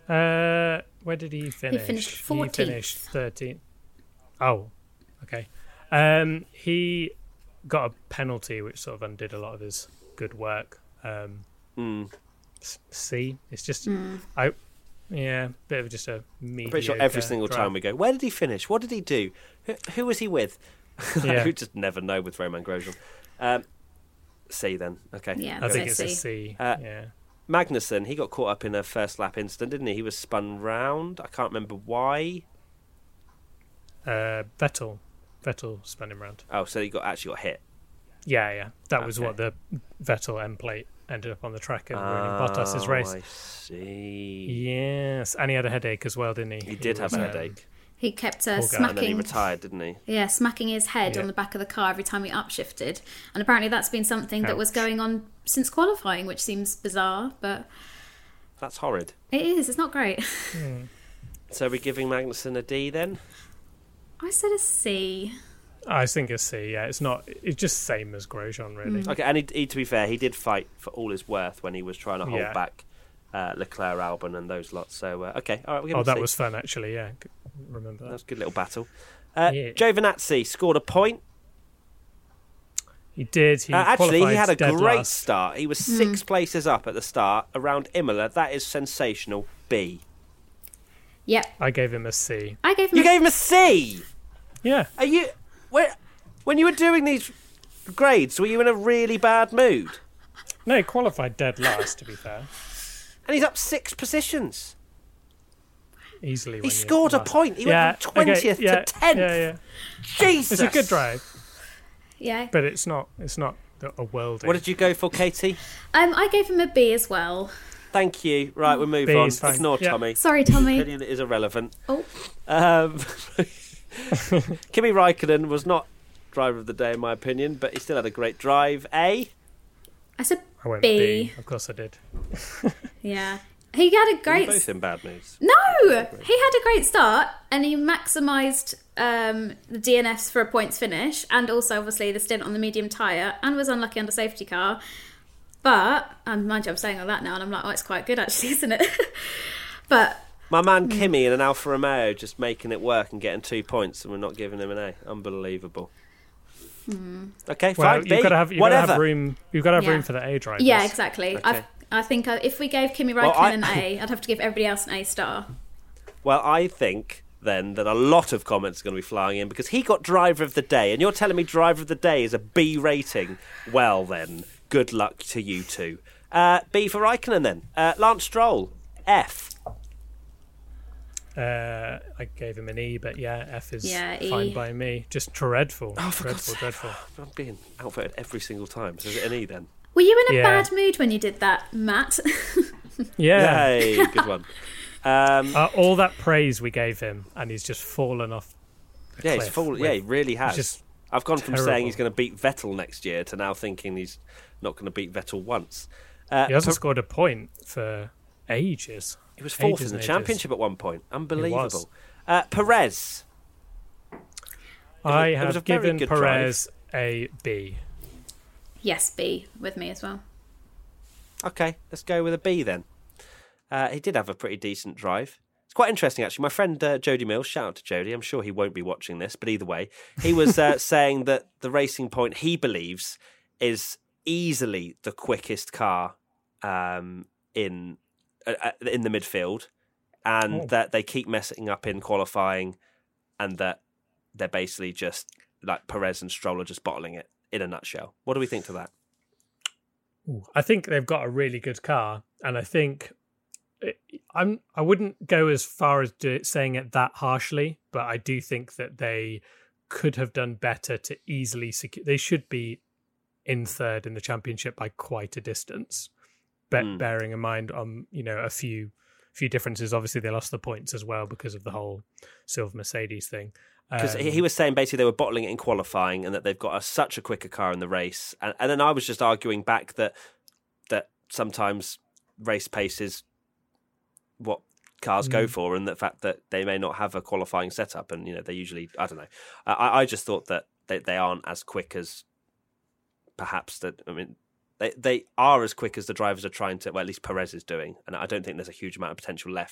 Uh, where did he finish?
finished
He
fourteenth.
finished thirteenth. Oh, okay. Um, he got a penalty, which sort of undid a lot of his good work. Um,
Mm.
C. It's just
Mm.
I, yeah, bit of just a mediocre.
I'm pretty sure every single
drive.
time we go, where did he finish? What did he do? Who, who was he with?
Yeah.
We just never know with Roman Grosjean. Um, C then. Okay.
Yeah,
I
so
think it's a
C.
C.
Uh,
yeah.
Magnussen, he got caught up in a first lap incident, didn't he? He was spun round. I can't remember why.
Uh, Vettel, Vettel spun him round.
Oh, so he got actually got hit.
Yeah, yeah. That was
Okay.
what the Vettel end plate ended up on the track and ruining
Oh,
Bottas's race.
I see.
Yes, and he had a headache as well, didn't he?
He did have
was,
a
um,
headache.
He kept uh,
Poor guy.
And then he
smacking,
retired, didn't he?
yeah, smacking his head
Yeah.
on the back of the car every time he upshifted, and apparently that's been something that was
Ouch.
going on since qualifying, which seems bizarre, but
That's horrid.
it is. It's not great.
So are we giving Magnussen a D then?
I said a C.
I think a C. Yeah, it's not. It's just same as Grosjean, really.
Mm.
Okay, and he, he, to be fair, he did fight for all his worth when he was trying to hold
Yeah.
back uh, Leclerc, Albon, and those lots. So uh, okay, all right, we'll give
Oh,
him a
that
C.
was fun actually. Yeah, G- remember
That
that.
was a good little battle. Uh,
Yeah.
Giovinazzi scored a point.
He did. He
Uh, actually, he
qualified
had a
dead
great
last.
start. He was six places up at the start around Imola. That is sensational. B.
Yep.
I gave him a C.
I gave him
You
a
gave him a C.
Yeah.
Are you? Where, when you were doing these grades, were you in a really bad mood?
No, he qualified dead last. To be fair,
And he's up six positions.
easily.
He
when you
scored a
last-
point. He
yeah,
went from twentieth
okay, yeah,
to tenth.
Yeah, yeah.
Jesus.
It's a good drive,
yeah.
but it's not. It's not a world.
What did you go for, Katie?
Um, I gave him a B as well.
Thank you. Right, we'll move
B
on.
is fine.
Ignore
Yeah.
Tommy.
Sorry, Tommy.
Opinion is irrelevant.
Oh,
Um, Kimi Raikkonen was not driver of the day, in my opinion, but he still had a great drive. A.
I said
I went
B.
B. Of course, I did.
yeah. He had a
We're
great.
both in bad moods.
No, he had a great start, and he maximised um, the D N Fs for a points finish, and also obviously the stint on the medium tyre, and was unlucky under safety car. But um, mind you, I'm saying all that now, and I'm like, oh, it's quite good actually, isn't it? But
My man
Hmm.
Kimi in an Alfa Romeo just making it work and getting two points, and we're not giving him an A. Unbelievable. Okay,
Well,
fine. B.
you've got to have. You've got to
Whatever.
have room. You've got to have
Yeah.
room for the A drivers.
yeah, exactly.
Okay.
I've, I think uh, if we gave Kimi Raikkonen
Well, I-
an A, I'd have to give everybody else an A star.
Well, I think then that a lot of comments are going to be flying in because he got driver of the day, and you're telling me driver of the day is a B rating. Well, then, good luck to you two. Uh, B for Raikkonen then. Uh, Lance Stroll, F.
Uh, I gave him an E, but yeah, F is
Yeah, E.
fine by me. Just dreadful.
Oh, for
dreadful,
God's
dreadful.
I'm being outvoted every single time. So is it an E then?
Were you in a
Yeah.
bad mood when you did that, Matt?
Yeah.
Yay, good one. Um,
Uh, all that praise we gave him, and he's just fallen off. a
yeah, he's
cliff
full.
with-
Yeah, he really has.
just
I've gone from saying
terrible.
he's going to beat Vettel next year to now thinking he's not going to beat Vettel once. Uh,
He hasn't
Per-
scored a point for ages.
he was fourth
ages
in the
and ages.
championship at one point. Unbelievable.
was.
Uh, Perez.
I
it was a
have
very
given
good
Perez a B.
Yes, B with me as well.
Okay, let's go with a B then. Uh, he did have a pretty decent drive. It's quite interesting, actually. My friend uh, Jody Mills, shout out to Jody. I'm sure he won't be watching this, but either way, he was uh, saying that the Racing Point he believes is easily the quickest car um, in uh, uh, in the midfield, and
Oh.
that they keep messing up in qualifying, and that they're basically just like Perez and Stroll are just bottling it in a nutshell. What do we think to that?
Ooh, I think they've got a really good car, and I think I'm. I wouldn't go as far as do, saying it that harshly, but I do think that they could have done better to easily secure. They should be in third in the championship by quite a distance, but
Mm.
bearing in mind, um, you know, a few few differences. Obviously, they lost the points as well because of the whole Silver Mercedes thing.
Because
Um,
he he was saying basically they were bottling it in qualifying and that they've got a, such a quicker car in the race. And, and then I was just arguing back that that sometimes race pace is what cars go
Mm.
for, and the fact that they may not have a qualifying setup. And, you know, they usually, I don't know. I, I just thought that they, they aren't as quick as perhaps that, I mean, they, they are as quick as the drivers are trying to, well, at least Perez is doing. And I don't think there's a huge amount of potential left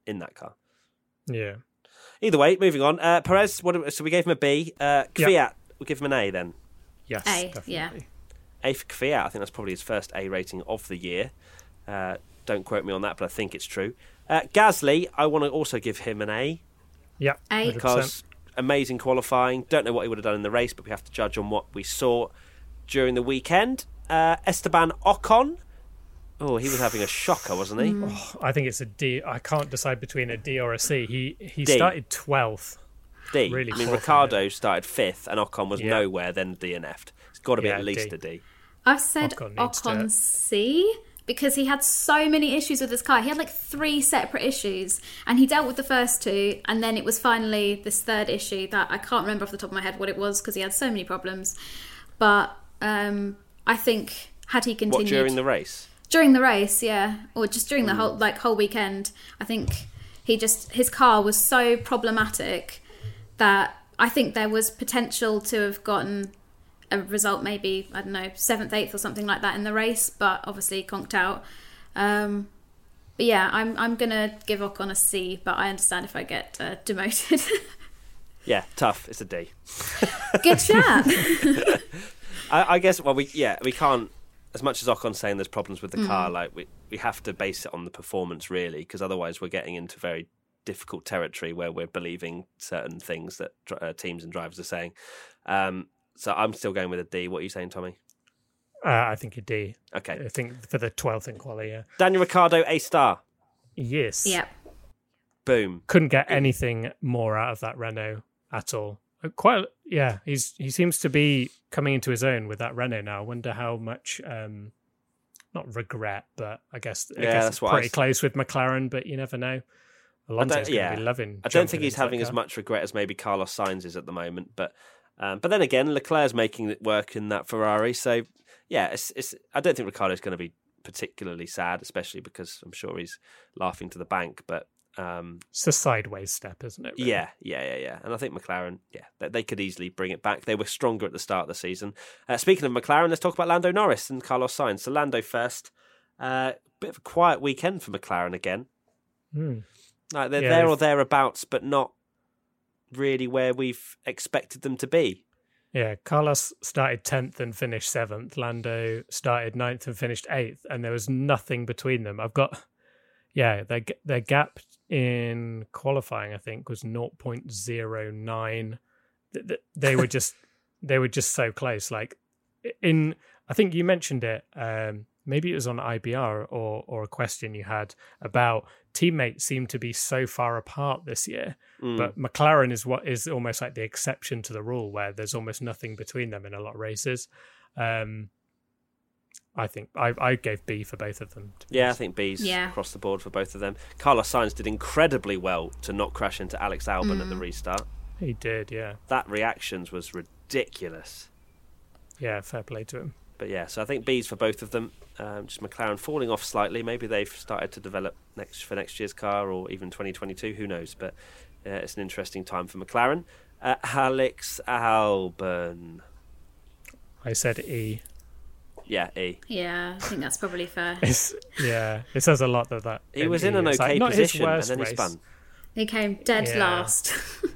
in that car.
Yeah.
Either way, moving on. Uh, Perez, what, so we gave him a B. Uh, Kvyat,
Yep.
we'll give him an A then.
Yes,
A,
definitely.
yeah.
A for Kvyat. I think that's probably his first A rating of the year. Uh, don't quote me on that, but I think it's true. Uh, Gasly, I want to also give him an A.
Yeah,
A.
one hundred percent.
Because amazing qualifying. Don't know what he would have done in the race, but we have to judge on what we saw during the weekend. Uh, Esteban Ocon. Oh, he was having a shocker, wasn't he?
Oh, I think it's a D. I can't decide between a D or a C. He he
D.
started twelfth.
D.
Really
I mean,
poor
Ricciardo started fifth, and Ocon was
Yeah.
nowhere, then D N F'd. It's got to be
Yeah,
at least
D.
a D.
I've said
Ocon needs
Ocon
to-
C because he had so many issues with his car. He had like three separate issues, and he dealt with the first two, and then it was finally this third issue that I can't remember off the top of my head what it was because he had so many problems. But um, I think had he continued
What, during the race?
during the race, yeah, or just during
Hmm.
the whole like whole weekend, I think he just his car was so problematic that I think there was potential to have gotten a result, maybe I don't know, seventh, eighth, or something like that in the race, but obviously conked out. Um, but yeah, I'm I'm gonna give Ocon a C, but I understand if I get uh, demoted.
Yeah, tough. It's a D.
Good chat.
I, I guess, well, we yeah, we can't, as much as Ocon's saying there's problems with the car,
Mm.
like we, we have to base it on the performance, really, because otherwise we're getting into very difficult territory where we're believing certain things that uh, teams and drivers are saying. Um, so I'm still going with a D. What are you saying, Tommy?
Uh, I think a D.
Okay.
I think for the twelfth in quali, yeah.
Daniel Ricciardo, A star.
Yes.
Yeah.
Boom.
Couldn't get anything more out of that Renault at all. Uh, Quite, yeah. He's he seems to be coming into his own with that Renault now. I wonder how much, um, not regret, but I guess, I
Yeah,
guess
that's
it's
what I
pretty
s-
close with McLaren, but you never know. Alonso's going to
yeah.
be loving.
I don't
jumping
think he's
into that
having as
car.
much regret as maybe Carlos Sainz is at the moment, but um, but then again, Leclerc's making it work in that Ferrari. So yeah, it's, it's I don't think Ricciardo's going to be particularly sad, especially because I'm sure he's laughing to the bank. But um,
It's a sideways step, isn't it? really?
yeah, yeah, yeah, yeah. And I think McLaren, yeah, they, they could easily bring it back. They were stronger at the start of the season. Uh, speaking of McLaren, let's talk about Lando Norris and Carlos Sainz. So Lando first. Uh, bit of a quiet weekend for McLaren again.
Hmm.
Like they're
Yeah,
there or
they've-
thereabouts, but not really where we've expected them to be.
Yeah, Carlos started tenth and finished seventh. Lando started ninth and finished eighth, and there was nothing between them. I've got, yeah, their their gap in qualifying, I think, was zero point zero nine. Th- th- They were just they were just so close. Like in, I think you mentioned it. Um, maybe it was on I B R or or a question you had about teammates seem to be so far apart this year.
Mm.
But McLaren is what is almost like the exception to the rule, where there's almost nothing between them in a lot of races. Um, I think I, I gave B for both of them. to be
Yeah, I
honest.
think B's
Yeah.
across the board for both of them. Carlos Sainz did incredibly well to not crash into Alex Albon at the restart.
He did, yeah,
That reactions was ridiculous.
yeah. Fair play to him.
But yeah, so I think B's for both of them. Um, just McLaren falling off slightly. Maybe they've started to develop next for next year's car or even twenty twenty-two. Who knows? But uh, it's an interesting time for McLaren. Uh, Alex Albon.
I said E.
Yeah, E.
Yeah, I think that's probably fair.
It's, yeah, it says a lot that that
He was in
E
an
is,
okay
like, not his
position and
worst
then he
race.
spun.
He came dead
Yeah.
last.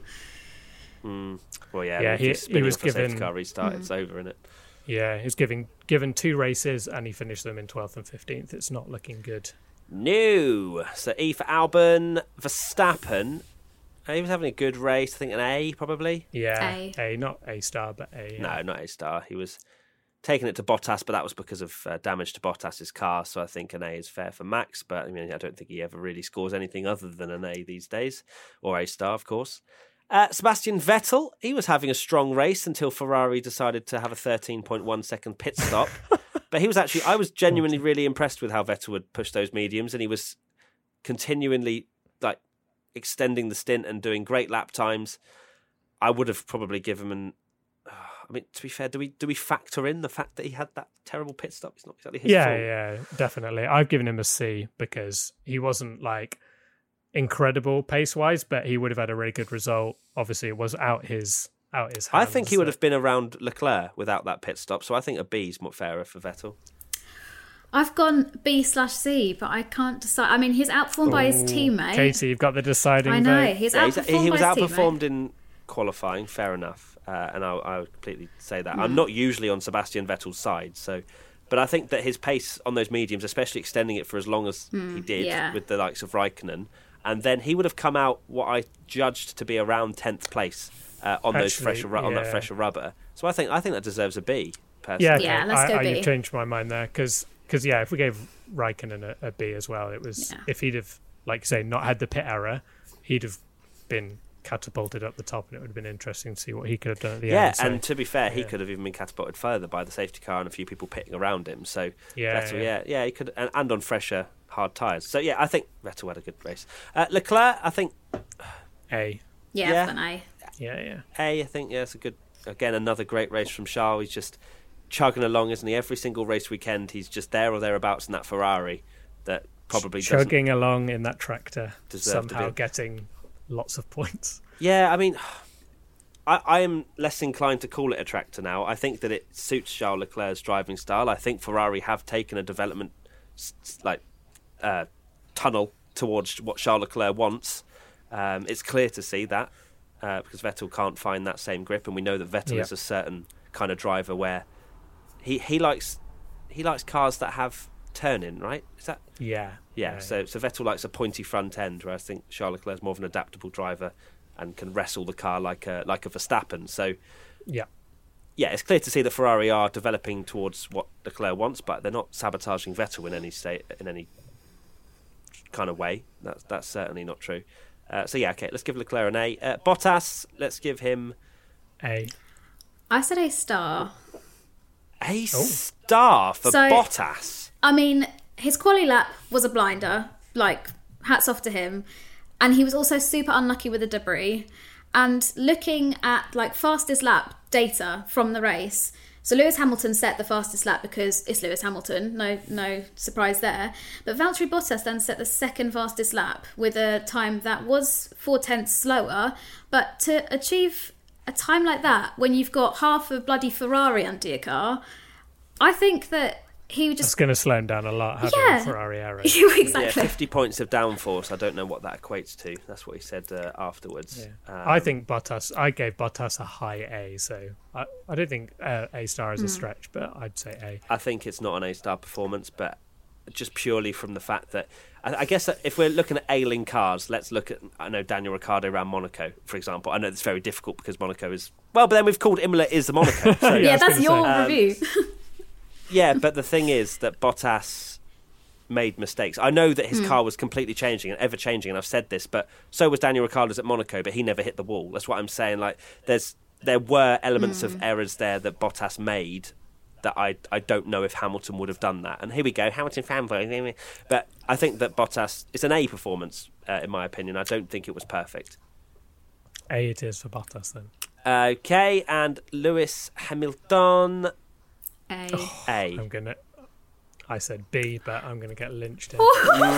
Mm. Well, yeah,
Yeah,
if
he-
you're
he
spinning
was
off a safety
given-
car restart, it's over, isn't it?
Yeah, he's giving given two races and he finished them in twelfth and fifteenth. It's not looking good.
No. So E for Albon. Verstappen. uh, He was having a good race. I think an A, probably.
Yeah,
A.
A, not A star, but A.
No, not A star. He was taking it to Bottas, but that was because of uh, damage to Bottas's car. So I think an A is fair for Max. But I mean, I don't think he ever really scores anything other than an A these days, or A star, of course. Uh, Sebastian Vettel. He was having a strong race until Ferrari decided to have a thirteen point one second pit stop. But he was actually, I was genuinely really impressed with how Vettel would push those mediums, and he was continually like extending the stint and doing great lap times. I would have probably given him an. I mean, to be fair, do we do we factor in the fact that he had that terrible pit stop? It's not exactly his
Yeah,
fault.
yeah, definitely. I've given him a C because he wasn't like incredible pace wise, but he would have had a really good result. Obviously, it was out his out his hands.
I think he would have been around Leclerc without that pit stop. So I think a B is more fairer for Vettel.
I've gone B slash C, but I can't decide. I mean, he's outperformed by his teammate.
Katie, you've got the deciding
I know.
vote.
He's
Yeah,
outperformed
he's, he was
by his
outperformed
teammate.
in qualifying, fair enough, uh, and I, I would completely say that.
Mm.
I'm not usually on Sebastian Vettel's side, so, but I think that his pace on those mediums, especially extending it for as long as he did
yeah.
with the likes of Raikkonen, and then he would have come out what I judged to be around tenth place uh, on those
Actually,
fresher ru- on that
yeah.
fresher rubber. So I think I think that deserves a B. Personally.
Yeah, okay.
Yeah, let's
I,
go
I,
B.
You've changed my mind there because, yeah, if we gave Raikkonen a, a B as well, it was
Yeah.
if he'd have, like you say, not had the pit error, he'd have been catapulted up the top, and it would have been interesting to see what he could have done at the
Yeah,
end. So,
and to be fair, he
yeah.
could have even been catapulted further by the safety car and a few people pitting around him. So
Yeah,
Vettel,
yeah.
yeah, yeah, he could, and, and on fresher hard tyres. So yeah, I think Vettel had a good race. Uh, Leclerc, I think
A.
Yeah,
Yeah.
I've gone A.
Yeah, yeah.
A. I think yeah, it's a good. Again, another great race from Charles. He's just chugging along, isn't he? Every single race weekend, he's just there or thereabouts in that Ferrari that probably doesn't.
Chugging along in that tractor,
deserve to
somehow
be.
getting lots of points.
Yeah, I mean, I, I am less inclined to call it a tractor now. I think that it suits Charles Leclerc's driving style. I think Ferrari have taken a development s- s- like uh, tunnel towards what Charles Leclerc wants. Um, it's clear to see that uh, because Vettel can't find that same grip, and we know that Vettel
Yeah.
is a certain kind of driver where he he likes he likes cars that have turn-in, right? Is that
Yeah.
yeah, so so Vettel likes a pointy front end, where I think Charles Leclerc is more of an adaptable driver and can wrestle the car like a like a Verstappen. So
Yeah.
yeah, it's clear to see that Ferrari are developing towards what Leclerc wants, but they're not sabotaging Vettel in any state in any kind of way. That's that's certainly not true. Uh, so yeah, okay, let's give Leclerc an A. Uh, Bottas, let's give him
A.
I said A star.
a star for
So-
Bottas.
I mean, his quali lap was a blinder. Like, hats off to him. And he was also super unlucky with the debris. And looking at, like, fastest lap data from the race, so Lewis Hamilton set the fastest lap because it's Lewis Hamilton. No, no surprise there. But Valtteri Bottas then set the second fastest lap with a time that was four tenths slower. But to achieve a time like that when you've got half a bloody Ferrari under your car, I think that he would
It's
just
going to slow him down a lot having
Yeah.
Ferrari error.
exactly.
Yeah, fifty points of downforce. I don't know what that equates to. That's what he said uh, afterwards.
Yeah.
Um,
I think Bottas. I gave Bottas a high A, so I, I don't think uh, A star
Hmm.
is a stretch, but I'd say A.
I think it's not an A-star performance, but just purely from the fact that I, I guess that if we're looking at ailing cars, let's look at I know Daniel Ricciardo around Monaco, for example. I know it's very difficult because Monaco is well, but then we've called Imola is the Monaco. So,
Yeah, I
Yeah,
was
that's
gonna
your
say.
Um,
review.
yeah, but the thing is that Bottas made mistakes. I know that his car was completely changing and ever changing, and I've said this, but so was Daniel Ricciardo's at Monaco, but he never hit the wall. That's what I'm saying. Like, there's there were elements of errors there that Bottas made that I I don't know if Hamilton would have done that. And here we go, Hamilton fanboy. But I think that Bottas it's an A performance uh, in my opinion. I don't think it was perfect.
A it is for Bottas then.
Okay, and Lewis Hamilton
A.
A.
I'm gonna. I said B, but I'm gonna get lynched. In.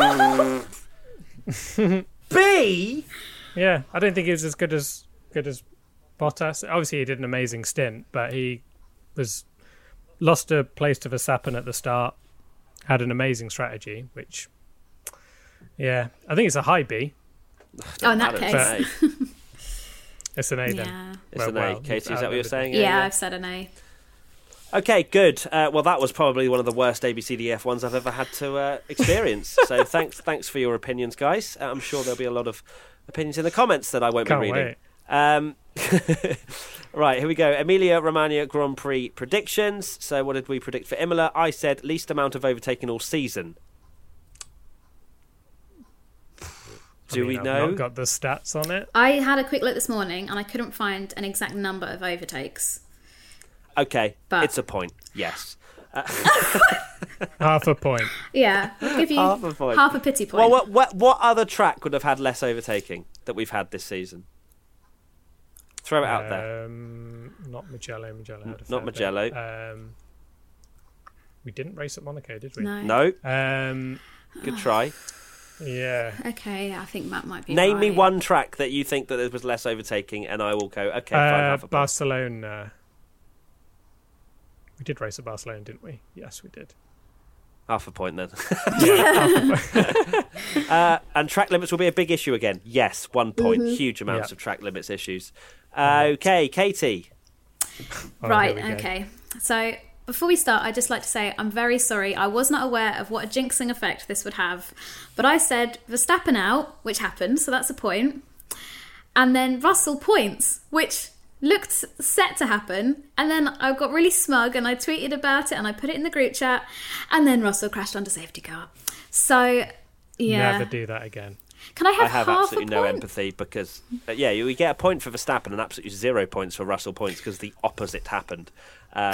B.
Yeah, I don't think he was as good as good as Bottas. Obviously, he did an amazing stint, but he was lost a place to Verstappen at the start. Had an amazing strategy, which, yeah, I think it's a high B.
Oh, in that
It's
case.
an A.
It's an A then.
Yeah.
It's
Well,
an
well,
A. Katie, is
out
that
of
what you're
everything.
saying?
Yeah, I've said an A.
Okay, good. Uh, well, that was probably one of the worst A B C D F ones I've ever had to uh, experience. So thanks, thanks for your opinions, guys. Uh, I'm sure there'll be a lot of opinions in the comments that I won't
Can't
be reading.
wait.
Um, right, here we go. Emilia Romagna Grand Prix predictions. So, what did we predict for Imola? I said least amount of overtaking all season. Do
I mean,
we
I've
know?
not got the stats on it.
I had a quick look this morning and I couldn't find an exact number of overtakes.
Okay,
But-
it's a point. Yes.
Half a point.
Yeah, I'll give you
Half a point.
half a pity point.
Well, what, what what other track would have had less overtaking that we've had this season? Throw it out there.
Um, not Mugello. Mugello had a
Not
fair
Mugello.
bit. Um, we didn't race at Monaco, did we?
No.
No,
Um,
good try.
yeah.
Okay, I think Matt might be
Name me
right.
one track that you think that there was less overtaking, and I will go. Okay, fine.
Uh,
Half a point.
Barcelona. We did race at Barcelona, didn't we? Yes, we did.
Half a point then.
Yeah, half a point.
uh, and track limits will be a big issue again. Yes, one point.
Mm-hmm.
Huge amounts
Yeah.
of track limits issues. Uh, okay, Katie.
Oh,
Right,
here we go.
okay. So before we start, I'd just like to say I'm very sorry. I was not aware of what a jinxing effect this would have. But I said Verstappen out, which happened, so that's a point. And then Russell points, which looked set to happen. And then I got really smug and I tweeted about it and I put it in the group chat. And then Russell crashed onto safety car. So, yeah.
Never do that again.
Can I have,
I have
half
absolutely
a
no
point?
empathy because, uh, yeah, you get a point for Verstappen and absolutely zero points for Russell points because the opposite happened. Um,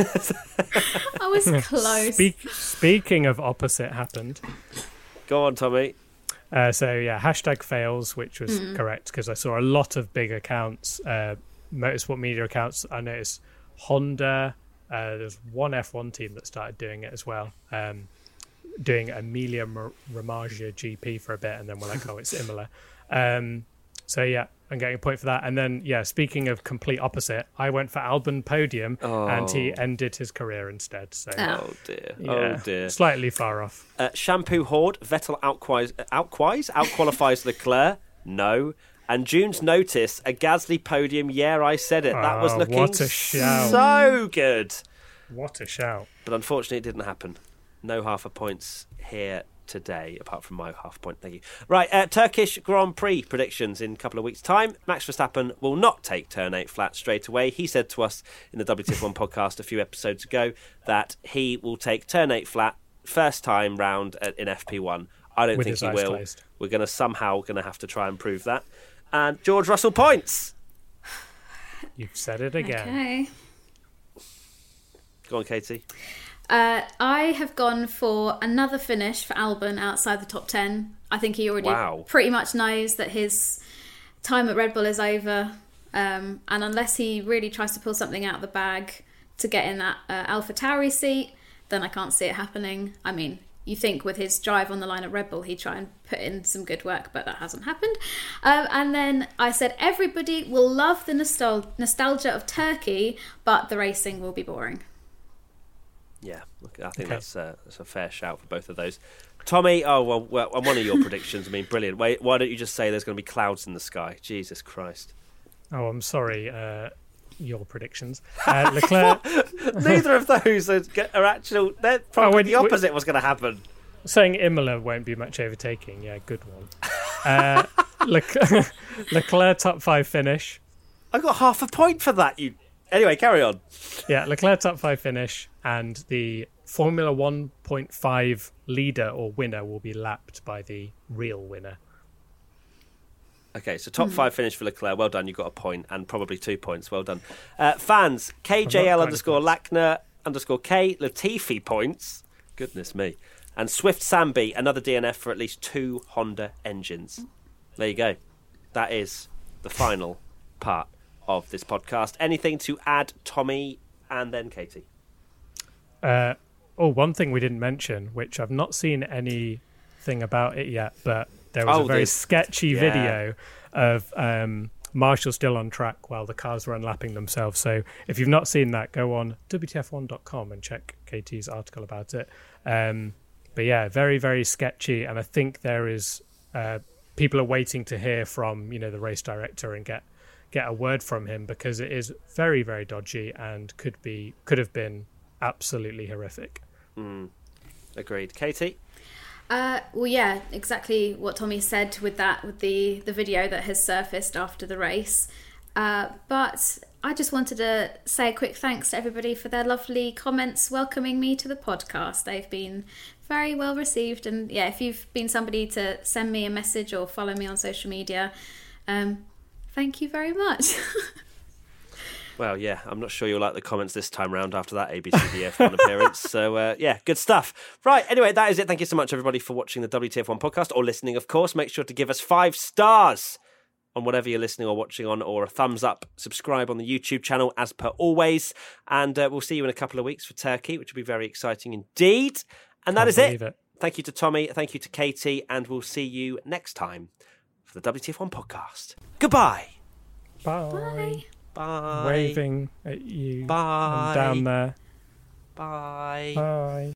I was close.
Speak, speaking of opposite happened.
go on, Tommy.
Uh, so yeah, hashtag fails, which was correct because I saw a lot of big accounts, uh, motorsport media accounts. I noticed Honda. Uh, there's one F one team that started doing it as well, um, doing Emilia Romagna G P for a bit, and then we're like, oh, it's Imola. Um, so yeah, I'm getting a point for that. And then yeah, speaking of complete opposite, I went for Albon podium, and he
Oh.
ended his career instead. So
Oh.
Oh, dear.
yeah,
Oh, dear.
slightly far off.
Uh, shampoo hoard. Vettel outquis, outquis, outqualifies Leclerc. No. And June's notice, a Gasly podium. Yeah, I said it. That was
Oh,
looking
what a shout.
so good.
What a shout!
But unfortunately, it didn't happen. No half a points here today, apart from my half point. Thank you. Right, uh, Turkish Grand Prix predictions in a couple of weeks' time. Max Verstappen will not take turn eight flat straight away. He said to us in the W T F one podcast a few episodes ago that he will take turn eight flat first time round at, in F P one. I don't
With
think
his
he
eyes
will.
closed.
We're going to somehow going to have to try and prove that. And George Russell points.
You've said it again.
Okay.
Go on, Katie.
Uh, I have gone for another finish for Albon outside the top ten. I think he already
Wow.
pretty much knows that his time at Red Bull is over. Um, and unless he really tries to pull something out of the bag to get in that uh, AlphaTauri seat, then I can't see it happening. I mean, you think with his drive on the line at Red Bull, he'd try and put in some good work, but that hasn't happened. Um, and then I said everybody will love the nostal- nostalgia of Turkey, but the racing will be boring.
Yeah, look, I think
Okay.
that's, uh, that's a fair shout for both of those. Tommy, oh, well, well on one of your predictions, I mean, brilliant. Wait, why don't you just say there's going to be clouds in the sky? Jesus Christ.
Oh, I'm sorry. Uh, your predictions. Uh, Leclerc
Neither of those are, are actual. They're probably
Oh, when-
the opposite was going to happen.
saying Imola won't be much overtaking. Yeah, good one. Uh, Leclerc, Leclerc top five finish.
I got half a point for that. You Anyway, carry on.
Yeah, Leclerc top five finish, and the Formula one point five leader or winner will be lapped by the real winner.
Okay, so top five finish for Leclerc. Well done. You got a point and probably two points. Well done. Uh, fans, K J L
kind of
underscore Lackner underscore K, Latifi points. Goodness me. And Swift Sambi, another D N F for at least two Honda engines. There you go. That is the final part of this podcast. Anything to add, Tommy, and then Katie?
Uh, oh, one thing we didn't mention, which I've not seen anything about it yet, but there was
Oh,
a very
this-
sketchy
yeah.
video of um, Marshall still on track while the cars were unlapping themselves. So if you've not seen that, go on W T F one dot com and check K T's article about it. Um, but yeah, very, very sketchy. And I think there is uh, people are waiting to hear from, you know, the race director and get get a word from him, because it is very, very dodgy and could be could have been absolutely horrific.
Mm. Agreed. Katie?
Uh, well, yeah, exactly what Tommy said with that, with the, the video that has surfaced after the race. Uh, but I just wanted to say a quick thanks to everybody for their lovely comments welcoming me to the podcast. They've been very well received. And yeah, if you've been somebody to send me a message or follow me on social media, um, thank you very much.
Well, yeah, I'm not sure you'll like the comments this time round after that A B C D F one appearance. So, uh, yeah, good stuff. Right, anyway, that is it. Thank you so much, everybody, for watching the W T F one podcast or listening, of course. Make sure to give us five stars on whatever you're listening or watching on, or a thumbs up. Subscribe on the YouTube channel, as per always. And uh, we'll see you in a couple of weeks for Turkey, which will be very exciting indeed. And that
Can't
is it.
believe it.
Thank you to Tommy. Thank you to Katie. And we'll see you next time for the W T F one podcast. Goodbye.
Bye.
Bye.
Bye.
Waving at you
Bye.
and down there.
Bye.
Bye.